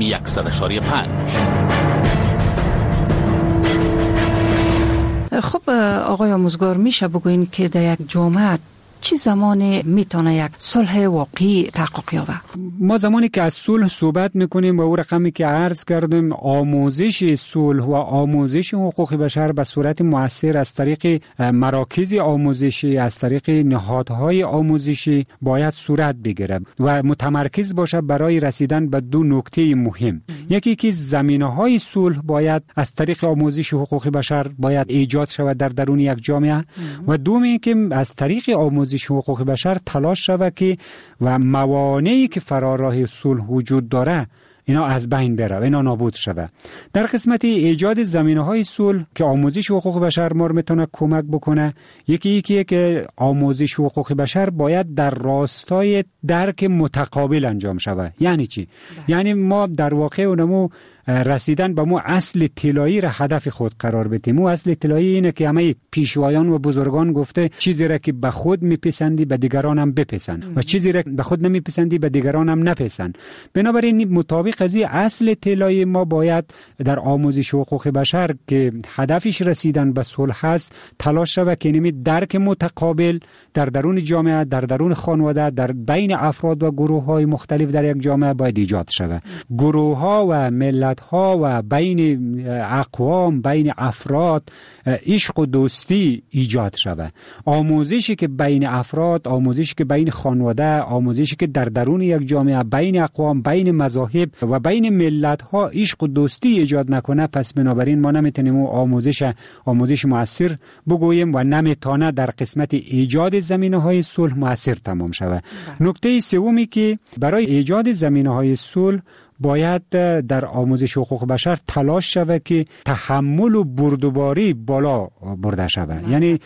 100.5. خب آقای آموزگار، میشه بگوین که در یک جامعه چی زمان میتونه یک صلح واقعی تحقق یابه؟ ما زمانی که از صلح صحبت میکنیم و او رقمی که عرض کردیم، آموزش صلح و آموزش حقوق بشر به صورت مؤثر از طریق مراکز آموزشی، از طریق نهادهای آموزشی باید صورت بگیره و متمرکز باشه برای رسیدن به دو نکته مهم. یکی که زمینه‌های صلح باید از طریق آموزش حقوق بشر باید ایجاد شود در درون یک جامعه و دومی که از طریق آموزش حقوق بشر تلاش شود که و موانعی که فراراه صلح وجود داره اینا از بین بره و اینا نابود شود. در قسمت ایجاد زمینه‌های صلح که آموزش حقوق بشر ما میتونه کمک بکنه، یکی که آموزش حقوق بشر باید در راستای درک متقابل انجام شود. یعنی چی؟ یعنی ما در واقع اونمو رسیدن به مو اصل طلایی را هدف خود قرار بدیم. مو اصل طلایی اینه که همه پیشوایان و بزرگان گفته چیزی را که به خود میپسندی به دیگران هم بپسند و چیزی را به خود نمیپسندی به دیگران هم نپسند. بنابراین مطابق از این اصل طلایی ما باید در آموزش حقوق بشر که هدفش رسیدن به صلح است تلاش شود که نمی درک متقابل در درون جامعه، در درون خانواده، در بین افراد و گروه‌های مختلف در یک جامعه باید ایجاد شود. گروه‌ها و ملت ها و بین اقوام، بین افراد عشق و دوستی ایجاد شود. آموزشی که بین افراد، آموزشی که بین خانواده، آموزشی که در درون یک جامعه بین اقوام، بین مذاهب و بین ملت ها عشق و دوستی ایجاد نکنه، پس بنابراین ما نمیتونیم آموزش مؤثر بگوییم و نمیتونه در قسمت ایجاد زمینه‌های صلح مؤثر تمام شود. نکته سومی که برای ایجاد زمینه‌های صلح باید در آموزش حقوق بشر تلاش شود که تحمل و بردباری بالا برده شود. یعنی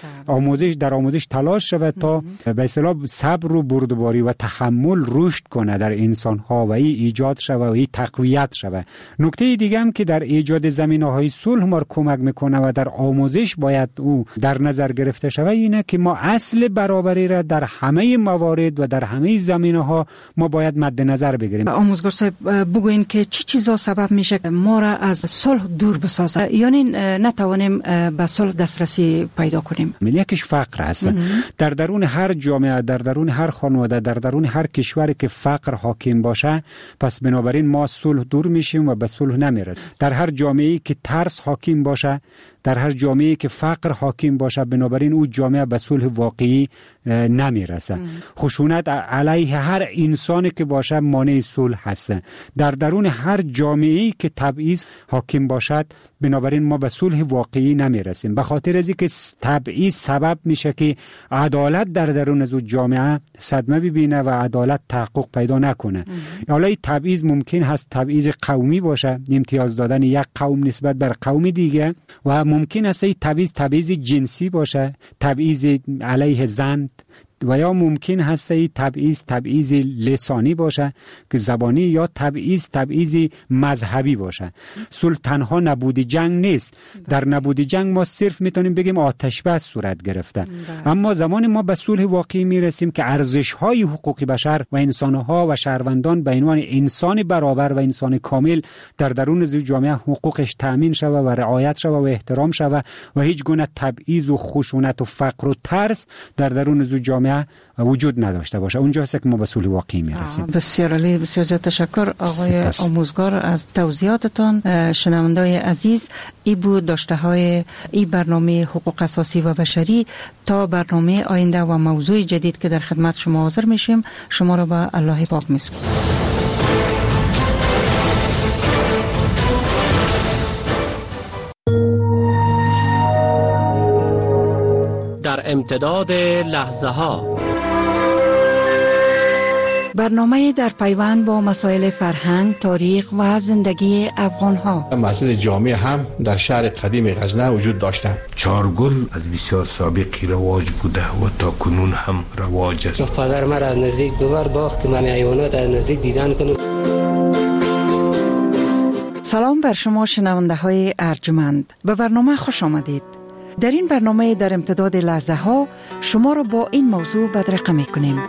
در آموزش تلاش شود تا به اصطلاح صبر و بردباری و تحمل رشد کنه در انسان ها و ایجاد شود و تقویت شود. نکته دیگه هم که در ایجاد زمینه‌های صلح ما کمک میکنه و در آموزش باید او در نظر گرفته شود اینه که ما اصل برابری را در همه موارد و در همه زمینه‌ها ما باید مد نظر بگیریم. آموزگار صاحب بگوین که چی چیزا سبب میشه ما را از صلح دور بسازه، یعنی نتوانیم به صلح دسترسی پیدا کنیم؟ یکیش فقر هست. در درون هر جامعه، در درون هر خانواده، در درون هر کشوری که فقر حاکم باشه، پس بنابراین ما صلح دور میشیم و به صلح نمیرسیم. در هر جامعه‌ای که ترس حاکم باشه، در هر جامعه‌ای که فقر حاکم باشه، بنابراین او جامعه به صلح واقعی نمیرسه. خشونت علیه هر انسانی که باشه مانع صلح هست. در درون هر جامعه‌ای که تبعیض حاکم باشد، بنابراین ما به صلح واقعی نمیرسیم. به خاطر از اینکه تبعیض سبب میشه که عدالت در درون از جامعه صدمه ببینه و عدالت تحقق پیدا نکنه. حالا این تبعیض ممکن هست تبعیض قومی باشه، امتیاز دادن یک قوم نسبت بر قوم دیگه، و ممکن است این تبعیض جنسی باشه، تبعیض علیه زن، و یا ممکن هست این تبعیض لسانی باشه که زبانی، یا تبعیض مذهبی باشه. صلح تنها نبود جنگ نیست. در نبود جنگ ما صرف میتونیم بگیم آتش بس صورت گرفته. اما زمان ما به صلح واقعی میرسیم که ارزش‌های حقوق بشر و انسان‌ها و شهروندان به عنوان انسان برابر و انسان کامل در درون جامعه حقوقش تأمین شود و رعایت شود و احترام شود و هیچ گونه تبعیض و خشونت و فقر و ترس در درون جامعه وجود نداشته باشه. اونجا هست که ما به صلح واقعی میرسیم. بسیار عالی، بسیار زیاد تشکر آقای آموزگار از توضیحاتتان. شنوندای عزیز، ای بود داشته های ای برنامه حقوق اساسی و بشری. تا برنامه آینده و موضوع جدید که در خدمت شما حاضر میشیم، شما را به الله پاک میسپارم. در امتداد لحظه ها، برنامه در پیوند با مسائل فرهنگ، تاریخ و زندگی افغان ها. مسجد جامع هم در شهر قدیم غزنه وجود داشته. چارگل از بسیار سابقی رواج بوده و تا کنون هم رواج است. پدر من از نزدیک ببر باخت من حیوانات از نزدیک دیدن کنم. سلام بر شما شنونده های ارجمند. به برنامه خوش آمدید. در این برنامه در امتداد لحظه ها شما را با این موضوع بدرقه می کنیم.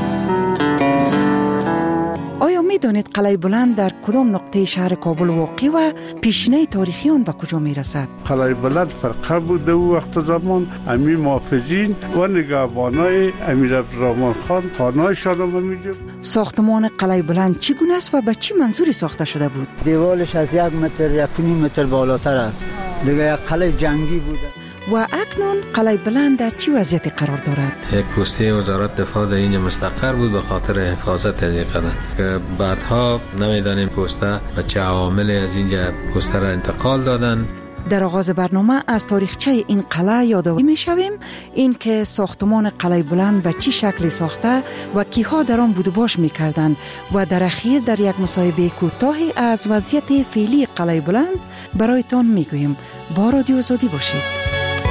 آیا می دانید قلعه بلند در کدام نقطه شهر کابل واقع و پیشینه تاریخی آن به کجا می رسد؟ قلعه بلند فرقه بود در وقت زمان امیر محافظین و نگهبانای امیر عبدالرحمن خان خانه‌شان را می جوید. ساختمان قلعه بلند چگونه است و به چه منظوری ساخته شده بود؟ دیوالش از 1 متر 1.5 متر بالاتر است. دیگه یک قلعه جنگی بوده. و اکنون قلعه بلند در چه وضعیتی قرار دارد؟ یک پسته وزارت دفاع در اینجا مستقر بود به خاطر حفاظت از این قلعه که بعدها نمیدانیم پسته و چه عواملی از اینجا پسته را انتقال دادن. در آغاز برنامه از تاریخچه این قلعه یادآوری می‌شویم، این که ساختمان قلعه بلند به چه شکلی ساخته و کیها در آن بود و باش می‌کردند و در اخیر در یک مصاحبه کوتاهی از وضعیت فعلی قلعه بلند برایتان می‌گوییم. با رادیو آزادی باشید.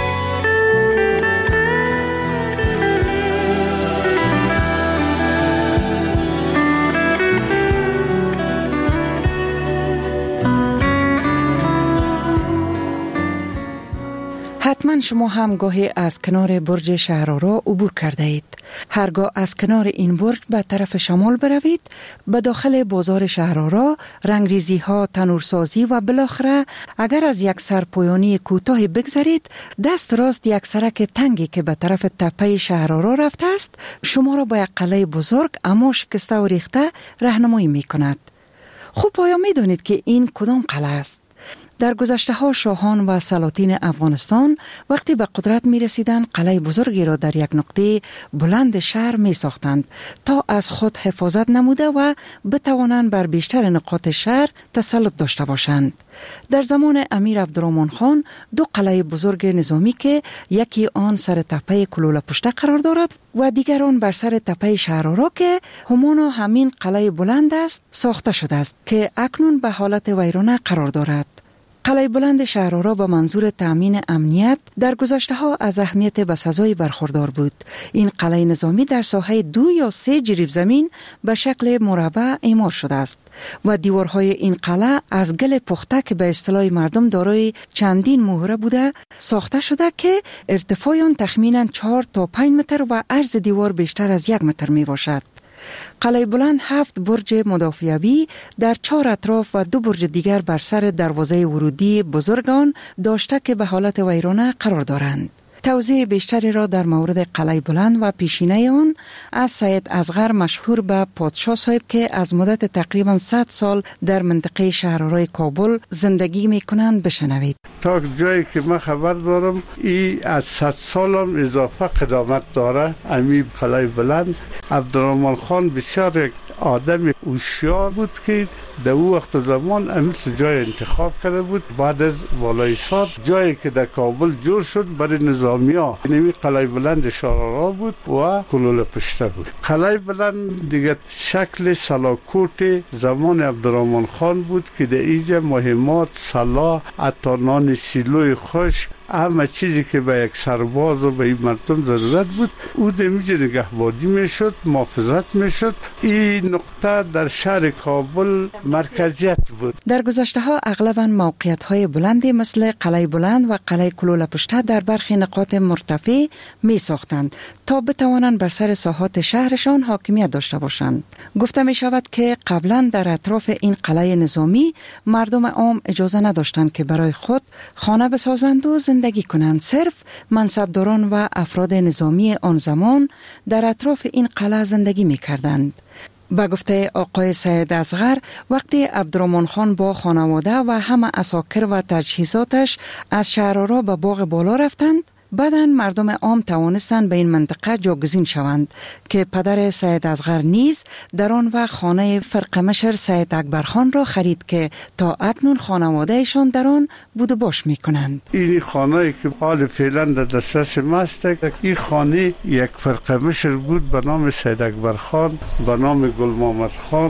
حتما شما هم گاهی از کنار برج شهرآرا عبور کرده اید. هرگاه از کنار این برج به طرف شمال بروید، به داخل بازار شهرآرا رنگریزی ها، تنورسازی و بالاخره اگر از یک سرپویانی کوتاه بگذرید، دست راست یک سرک تنگی که به طرف تپه شهرآرا رفته است شما را به یک قلعه بزرگ اما شکسته و ریخته راهنمایی می کند. خوب آیا می دانید که این کدام قلعه است؟ در گذشته ها شاهان و سلاطین افغانستان وقتی به قدرت می رسیدند قلعه بزرگی را در یک نقطه بلند شهر می ساختند تا از خود حفاظت نموده و بتوانند بر بیشتر نقاط شهر تسلط داشته باشند. در زمان امیر عبدالرحمن خان 2 قلعه بزرگ نظامی که یکی آن سر تپه کلوله پشته قرار دارد و دیگر آن بر سر تپه شهرآرا که همانا همین قلعه بلند است ساخته شده است که اکنون به حالت ویرانه قرار دارد. قلعه بلند شهرآرا با منظور تأمین امنیت در گذشته ها از اهمیت بسزایی برخوردار بود. این قلعه نظامی در ساحه 2 یا 3 جریب زمین به شکل مربع اعمار شده است و دیوارهای این قلعه از گل پخته که به اصطلاح مردم دارای چندین مهره بوده ساخته شده که ارتفاع آن تخمینا 4 تا 5 متر و عرض دیوار بیشتر از 1 متر می باشد. قلعه بلند 7 برج مدافعوی در 4 اطراف و 2 برج دیگر بر سر دروازه ورودی بزرگ آن داشته که به حالت ویرانه قرار دارند. توضیح بیشتری را در مورد قلعه بلند و پیشینه آن از سید اصغر مشهور به پادشاه صاحب که از مدت تقریبا 100 سال در منطقه شهرآرای کابل زندگی می کنند بشنوید. تا جایی که من خبر دارم این از 100 سال هم اضافه قدامت داره. امیر قلعه بلند عبدالرحمن خان بسیار یک آدم هوشیار بود که در او وقت زمان امیر جای انتخاب کرده بود. بعد از والایسار جایی که در کابل جور شد برای نظامیا اینمی قلعه بلند شهرآرا بود و کلوله پشته بود. قلعه بلند دیگه شکل سلاکوت زمان عبدالرحمن خان بود که در اینجا مهمات سلاح اتانان سیلوی خوش همه چیزی که به یک سرباز و به این مردم ضرورت بود او در اینجا نگهبانی میشد، محافظت میشد. این نقطه در شهر کابل مرکزیت بود. در گذشته ها اغلباً موقعیت های بلندی مثل قلعه بلند و قلعه کلوله پشته در برخی نقاط مرتفع می ساختند تا بتوانند بر سر ساحات شهرشان حاکمیت داشته باشند. گفته می شود که قبلا در اطراف این قلعه نظامی مردم عام اجازه نداشتند که برای خود خانه بسازند و زندگی کنند. صرف منصبداران و افراد نظامی آن زمان در اطراف این قلعه زندگی می کردند. به گفته آقای سید اصغر وقتی عبدالرحمن خان با خانواده و همه عساکر و تجهیزاتش از شهرآرا به باغ بالا رفتند، بعداً مردم عام توانستند به این منطقه جاگزین شوند که پدر سید اصغر نیز در آن وقت خانه فرقمشر سید اکبرخان را خرید که تا اکنون خانوادهشان در آن بود و باش می کنند. این خانه که حال فعلا در دسترس ما است، این خانه یک فرقمشر بود به نام سید اکبرخان، به نام گل محمد خان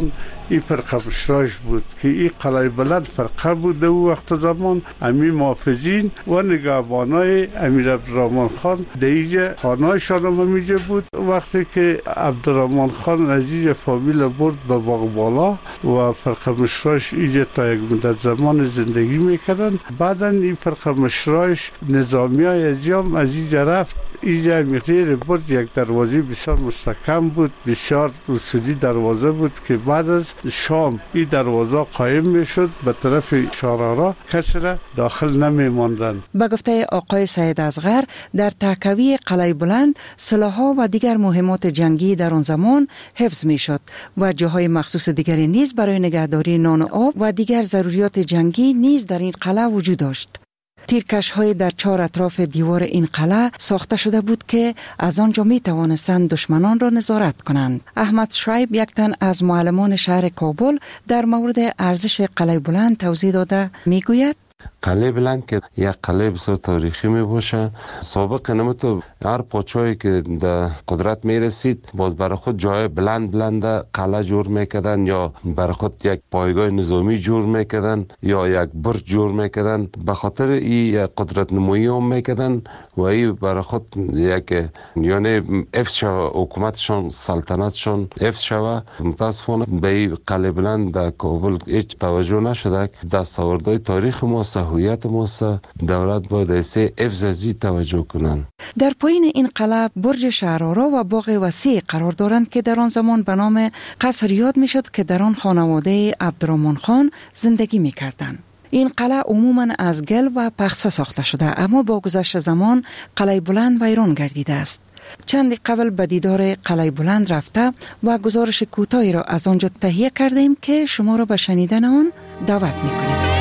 این فرقه مشراش بود که این قلعه بلند فرقه بود. او وقت زمان امی محافظین و نگهبانای امیر عبدالرحمن خان دیجا خانهایشان هم همیجا بود. وقتی که عبدالرحمن خان از اینجا فامیل برد به باغ بالا و فرقه مشراش اینجا تا یک مدت زمان زندگی میکردن. بعدا این فرقه مشراش نظامی های از اینجا رفت. اینجا میخیر برد یک دروازه بسیار مستحکم بود، بسیار اصولی دروازه بود که بعد از شام این دروازه قایم میشد به طرف شارارا، کسی را داخل نمیماندن. به گفته آقای سید اصغر در تهکوی قلعه بلند سلاح‌ها و دیگر مهمات جنگی در آن زمان حفظ میشد و جاهای مخصوص دیگری نیز برای نگهداری نان و آب و دیگر ضروریات جنگی نیز در این قلعه وجود داشت. تیرکش‌های در 4 اطراف دیوار این قلعه ساخته شده بود که از آنجا می توانستند دشمنان را نظارت کنند. احمد شعیب یک تن از معلمان شهر کابل در مورد ارزش قلعه بلند توضیح داده می گوید قلعه بلند که یک قلعه بسیار تاریخی می باشه. سابق نمتو هر پاچایی که در قدرت می رسید باز برای خود جای بلند قلعه جور میکردن یا برای خود یک پایگاه نظامی جور میکردن یا یک برج جور میکردن. به خاطر این قدرت نمایی هم میکردن و این برای خود یک یعنی افت شوه، حکومتشان سلطنتشان افت شوه. متاسفانه به این قلعه بلند در کابل هیچ توجه نشده. دستاوردهای تاریخ ما، هویت ما، دولت باید ایسه افزازی توجه کنند. در پایین این قلعه برج شهرآرا و باغ وسیع قرار دارند که در آن زمان به نام قصر یاد میشد که در آن خانواده عبدالرحمن خان زندگی میکردند. این قلعه عموما از گل و پخسه ساخته شده، اما با گذشت زمان قلعه بلند ویران گردیده است. چندی قبل به دیدار قلعه بلند رفته و گزارش کوتاهی را از آنجا تهیه کردیم که شما را به شنیدن آن دعوت میکنیم.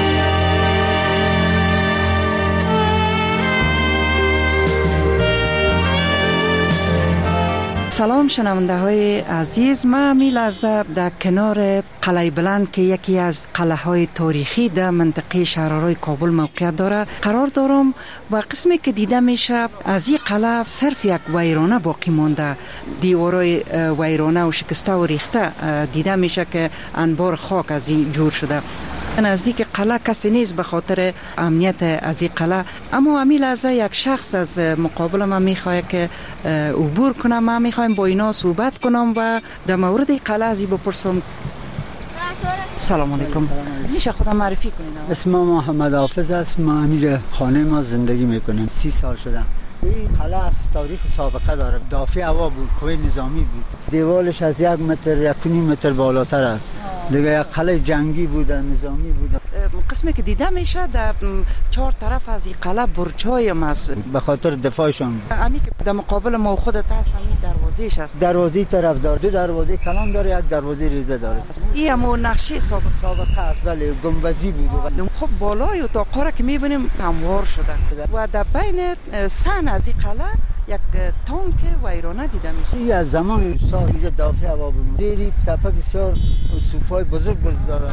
سلام شنونده های عزیز، من امی لحظه در کنار قلعه بلند که یکی از قلعه های تاریخی در منطقه شهرآرای کابل موقعیت داره قرار دارم و قسمی که دیده میشه از این قلعه صرف یک ویرانه باقی مانده. دیوارای ویرانه و شکسته و ریخته دیده میشه که انبار خاک از این جور شده. نزدیک قلعه کسی نیست به خاطر امنیت از این قلعه، اما امی لحظه یک شخص از مقابل من میخواد که عبور کنم. من میخوایم با اینا صحبت کنم و در مورد این قلعه ازی بپرسم. سلام علیکم، میشه خودم معرفی کنین؟ اسم محمد حافظ است. ما همینجا خانه ما زندگی میکنیم. 30 سال شده. این قلعه از تاریخ سابقه داره. دافع هوا بود، قوه نظامی بود. دیوالش از 1 متر 1.5 متر بالاتر است. دیگه یک قلعه جنگی بود، نظامی بود. قسمی که دیده میشه در 4 طرف از این قلعه برج‌های هم است به خاطر دفاعشون. امی که در مقابل ما خودت هست همین دروازه‌اش است. دروازه طرف داره، 2 دروازه کلان داره، 1 دروازه ریزه داره. این هم نقشه سابقه است. بله، گنبدی بود. خب بالای اتاقا را که میبینیم هموار شده و در بین سن از این قلعه یک تانک ویرانه دیده میشه. این از زمان سال اینجا دافع هوا بود. زیری تپه بسیار صوفای بزرگ داره.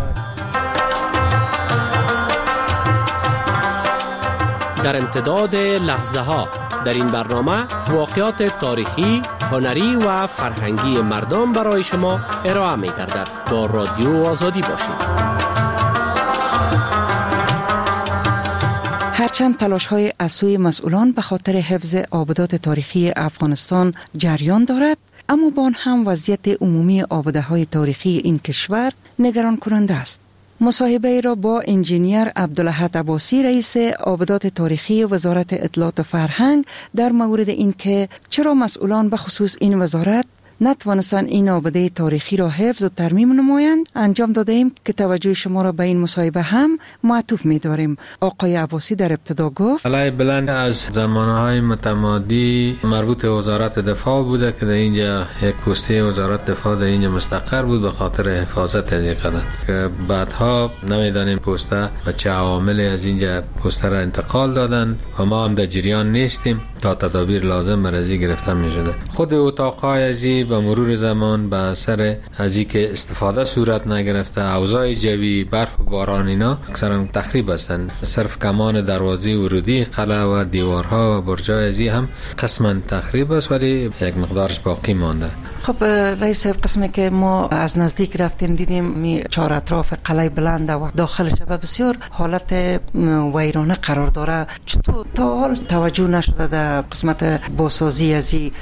در امتداد لحظه ها در این برنامه واقعات تاریخی، هنری و فرهنگی مردم برای شما ارائه می گردد. با رادیو آزادی باشید. هرچند تلاش‌های از سوی مسئولان به خاطر حفظ آبادات تاریخی افغانستان جریان دارد، اما با آن هم وضعیت عمومی آباده‌های تاریخی این کشور نگران کننده است. مصاحبه را با انجینیر عبدالاحد عباسی رئیس آبادات تاریخی وزارت اطلاعات و فرهنگ در مورد این که چرا مسئولان به خصوص این وزارت نتوانستند این آباده تاریخی را حفظ و ترمیم نمایند انجام داده ایم که توجه شما را به این مصاحبه هم معطوف می داریم. آقای عباسی در ابتدا گفت قلعه بلند از زمانهای متمادی مربوط وزارت دفاع بوده که در اینجا یک پسته وزارت دفاع در اینجا مستقر بود به خاطر حفاظت از این قلعه که بعدها نمیدانیم پسته و چه عواملی از اینجا پسته را انتقال دادن و ما هم در جریان نیستیم تا تدابیر لازم برای گرفتن می شده. خود اتاقهای ازی به مرور زمان به اثر از اینکه استفاده صورت نگرفته، اوضاع جوی، برف و باران اینا اکثرا تخریب هستند. صرف کمان دروازه ورودی قلعه و دیوارها و برج‌های ازی هم قسما تخریب است، ولی یک مقدارش باقی مانده. خب رئیس، قسمی که ما از نزدیک رفتیم دیدیم می چهار اطراف قلعه بلند و داخلش بسیار حالت ویرانه قرار داره. چطور تا حال توجه نشده در قسمت بازسازی ازی؟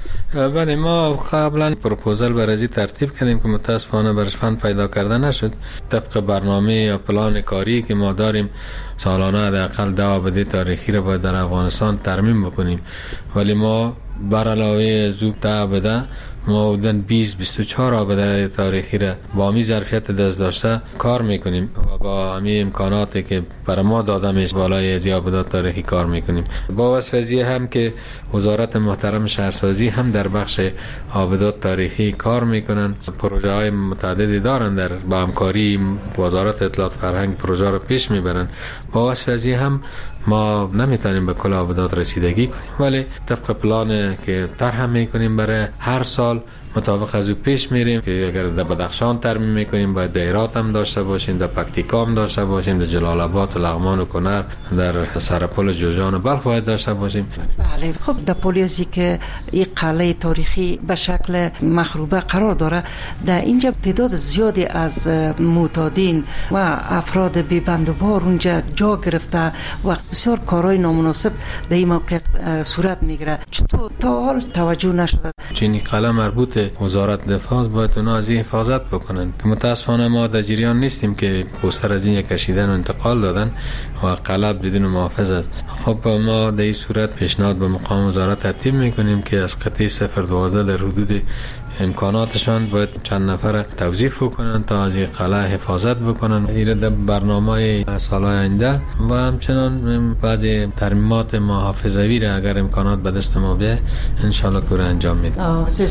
بله، ما قبلا پروپوزال برای ترتیب کردیم که متاسفانه برش فند پیدا کرده نشد. طبق برنامه یا پلان کاری که ما داریم سالانه حداقل 10 آبده تاریخی را باید در افغانستان ترمیم بکنیم، ولی ما بر علاوه زوب 10 آبده ما حدوداً 20-24 آبده تاریخی را با می ظرفیت دست داشته کار میکنیم و با همین امکاناتی که برای ما داده میشه بالای از آبده تاریخی کار میکنیم. با وصف هم که وزارت محترم شهرسازی هم در بخش آبده تاریخی کار میکنن، پروژه های متعددی دارن در با همکاری وزارت اطلاعات فرهنگ پروژه را پیش میبرن. با وصف هم ما نمیتونیم به کل آبادات رسیدگی کنیم، ولی طبق پلان که طرح میکنیم برای هر سال مطابق از او پیش میریم که اگر در بدخشان ترمیم میکنیم باید در هرات هم داشته باشیم، در پکتیکا هم داشته باشیم، در جلال آباد و لغمان و کنر، در سرپل جوزجان و بلخ باید داشته باشیم. بله. خب در پولیسی که این قلعه تاریخی به شکل مخروبه قرار داره، در اینجا تعداد زیادی از معتادین و افراد بی بند و بار اونجا جا گرفته و بسیار کارهای نامناسب در این موقع صورت میگیره. چطور تا حال توجه نشده؟ چنین قلعه مربوط وزارت دفاع باید اونا از این حفاظت بکنن که متاسفانه ما در جریان نیستیم که پوستر از این کشیدن و انتقال دادن و قلعه بدون محافظت. خب ما در این صورت پیشنهاد به مقام وزارت ترتیب میکنیم که از قطعه 012 در حدود امکاناتشان باید چند نفر توظیف بکنن تا از این قلعه حفاظت بکنن. این در برنامه سالهای آینده و همچنان بعضی ترمیمات محافظوی را اگر امکانات به دست ما بیاید ان شاء الله کار انجام میدیم.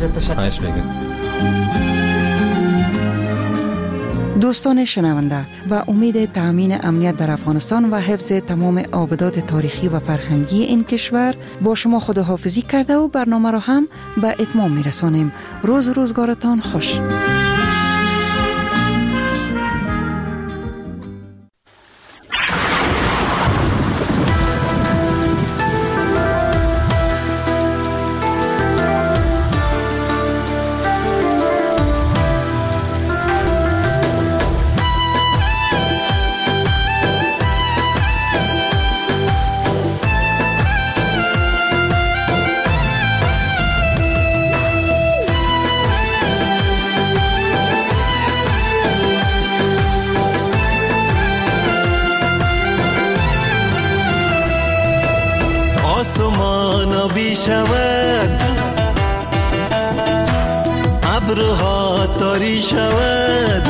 دوستان شنونده، و امید تامین امنیت در افغانستان و حفظ تمام آبادات تاریخی و فرهنگی این کشور با شما خداحافظی کرده و برنامه را هم به اتمام میرسانیم. روزگارتان خوش. ابرها تاری شود،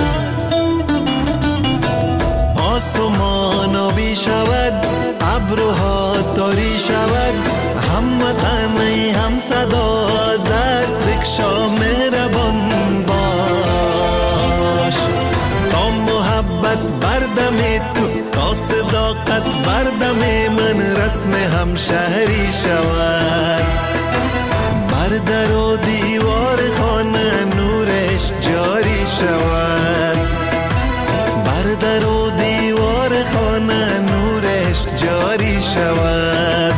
آسمان آبی شود، ابرها تاری شود، هموطنی هم صدا دست بکشا مهربان باش، تا محبت بردم تو، تا صداقت بردم من رسم همشهری شود، بر در و دیوار خانه نورش جاری شود، بر در و دیوار خانه نورش جاری شود.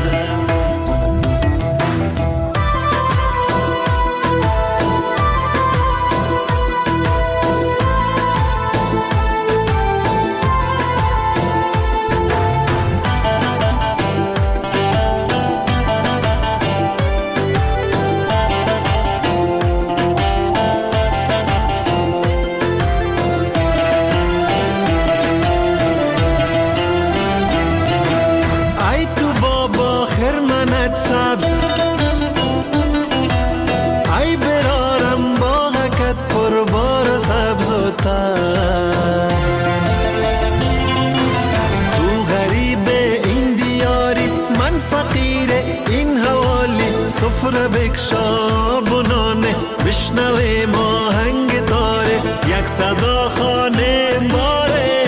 سفره بکشا بنانه بشنوه ماهنگ تاره یک صدا خانه باره،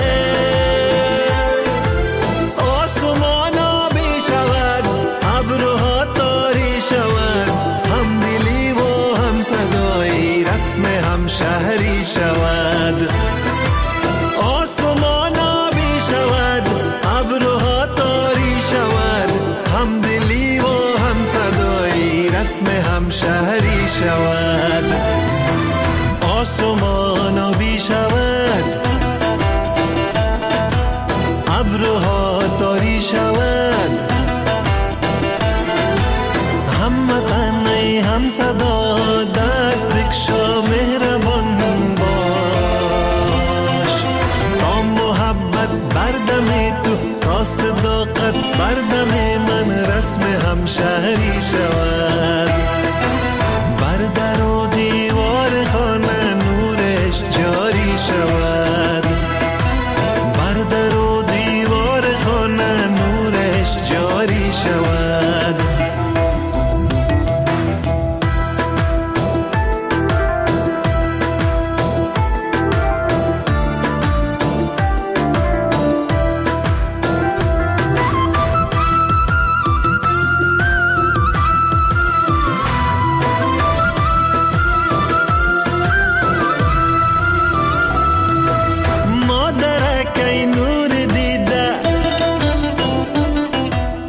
آسمان آبی شود ابرها تاری شود، هم دلی و هم صدای رسم همشهری شود، آسمان آبی شود، ابرها تاری شود، هم وطن ای هم صدا دست بکشا مهربان باش، تا محبت بردم تو، تا صداقت بردم من رسم همشهری شود، بر در و دیوار خانه نورش جاری شود، بر در و دیوار خانه نورش جاری شود.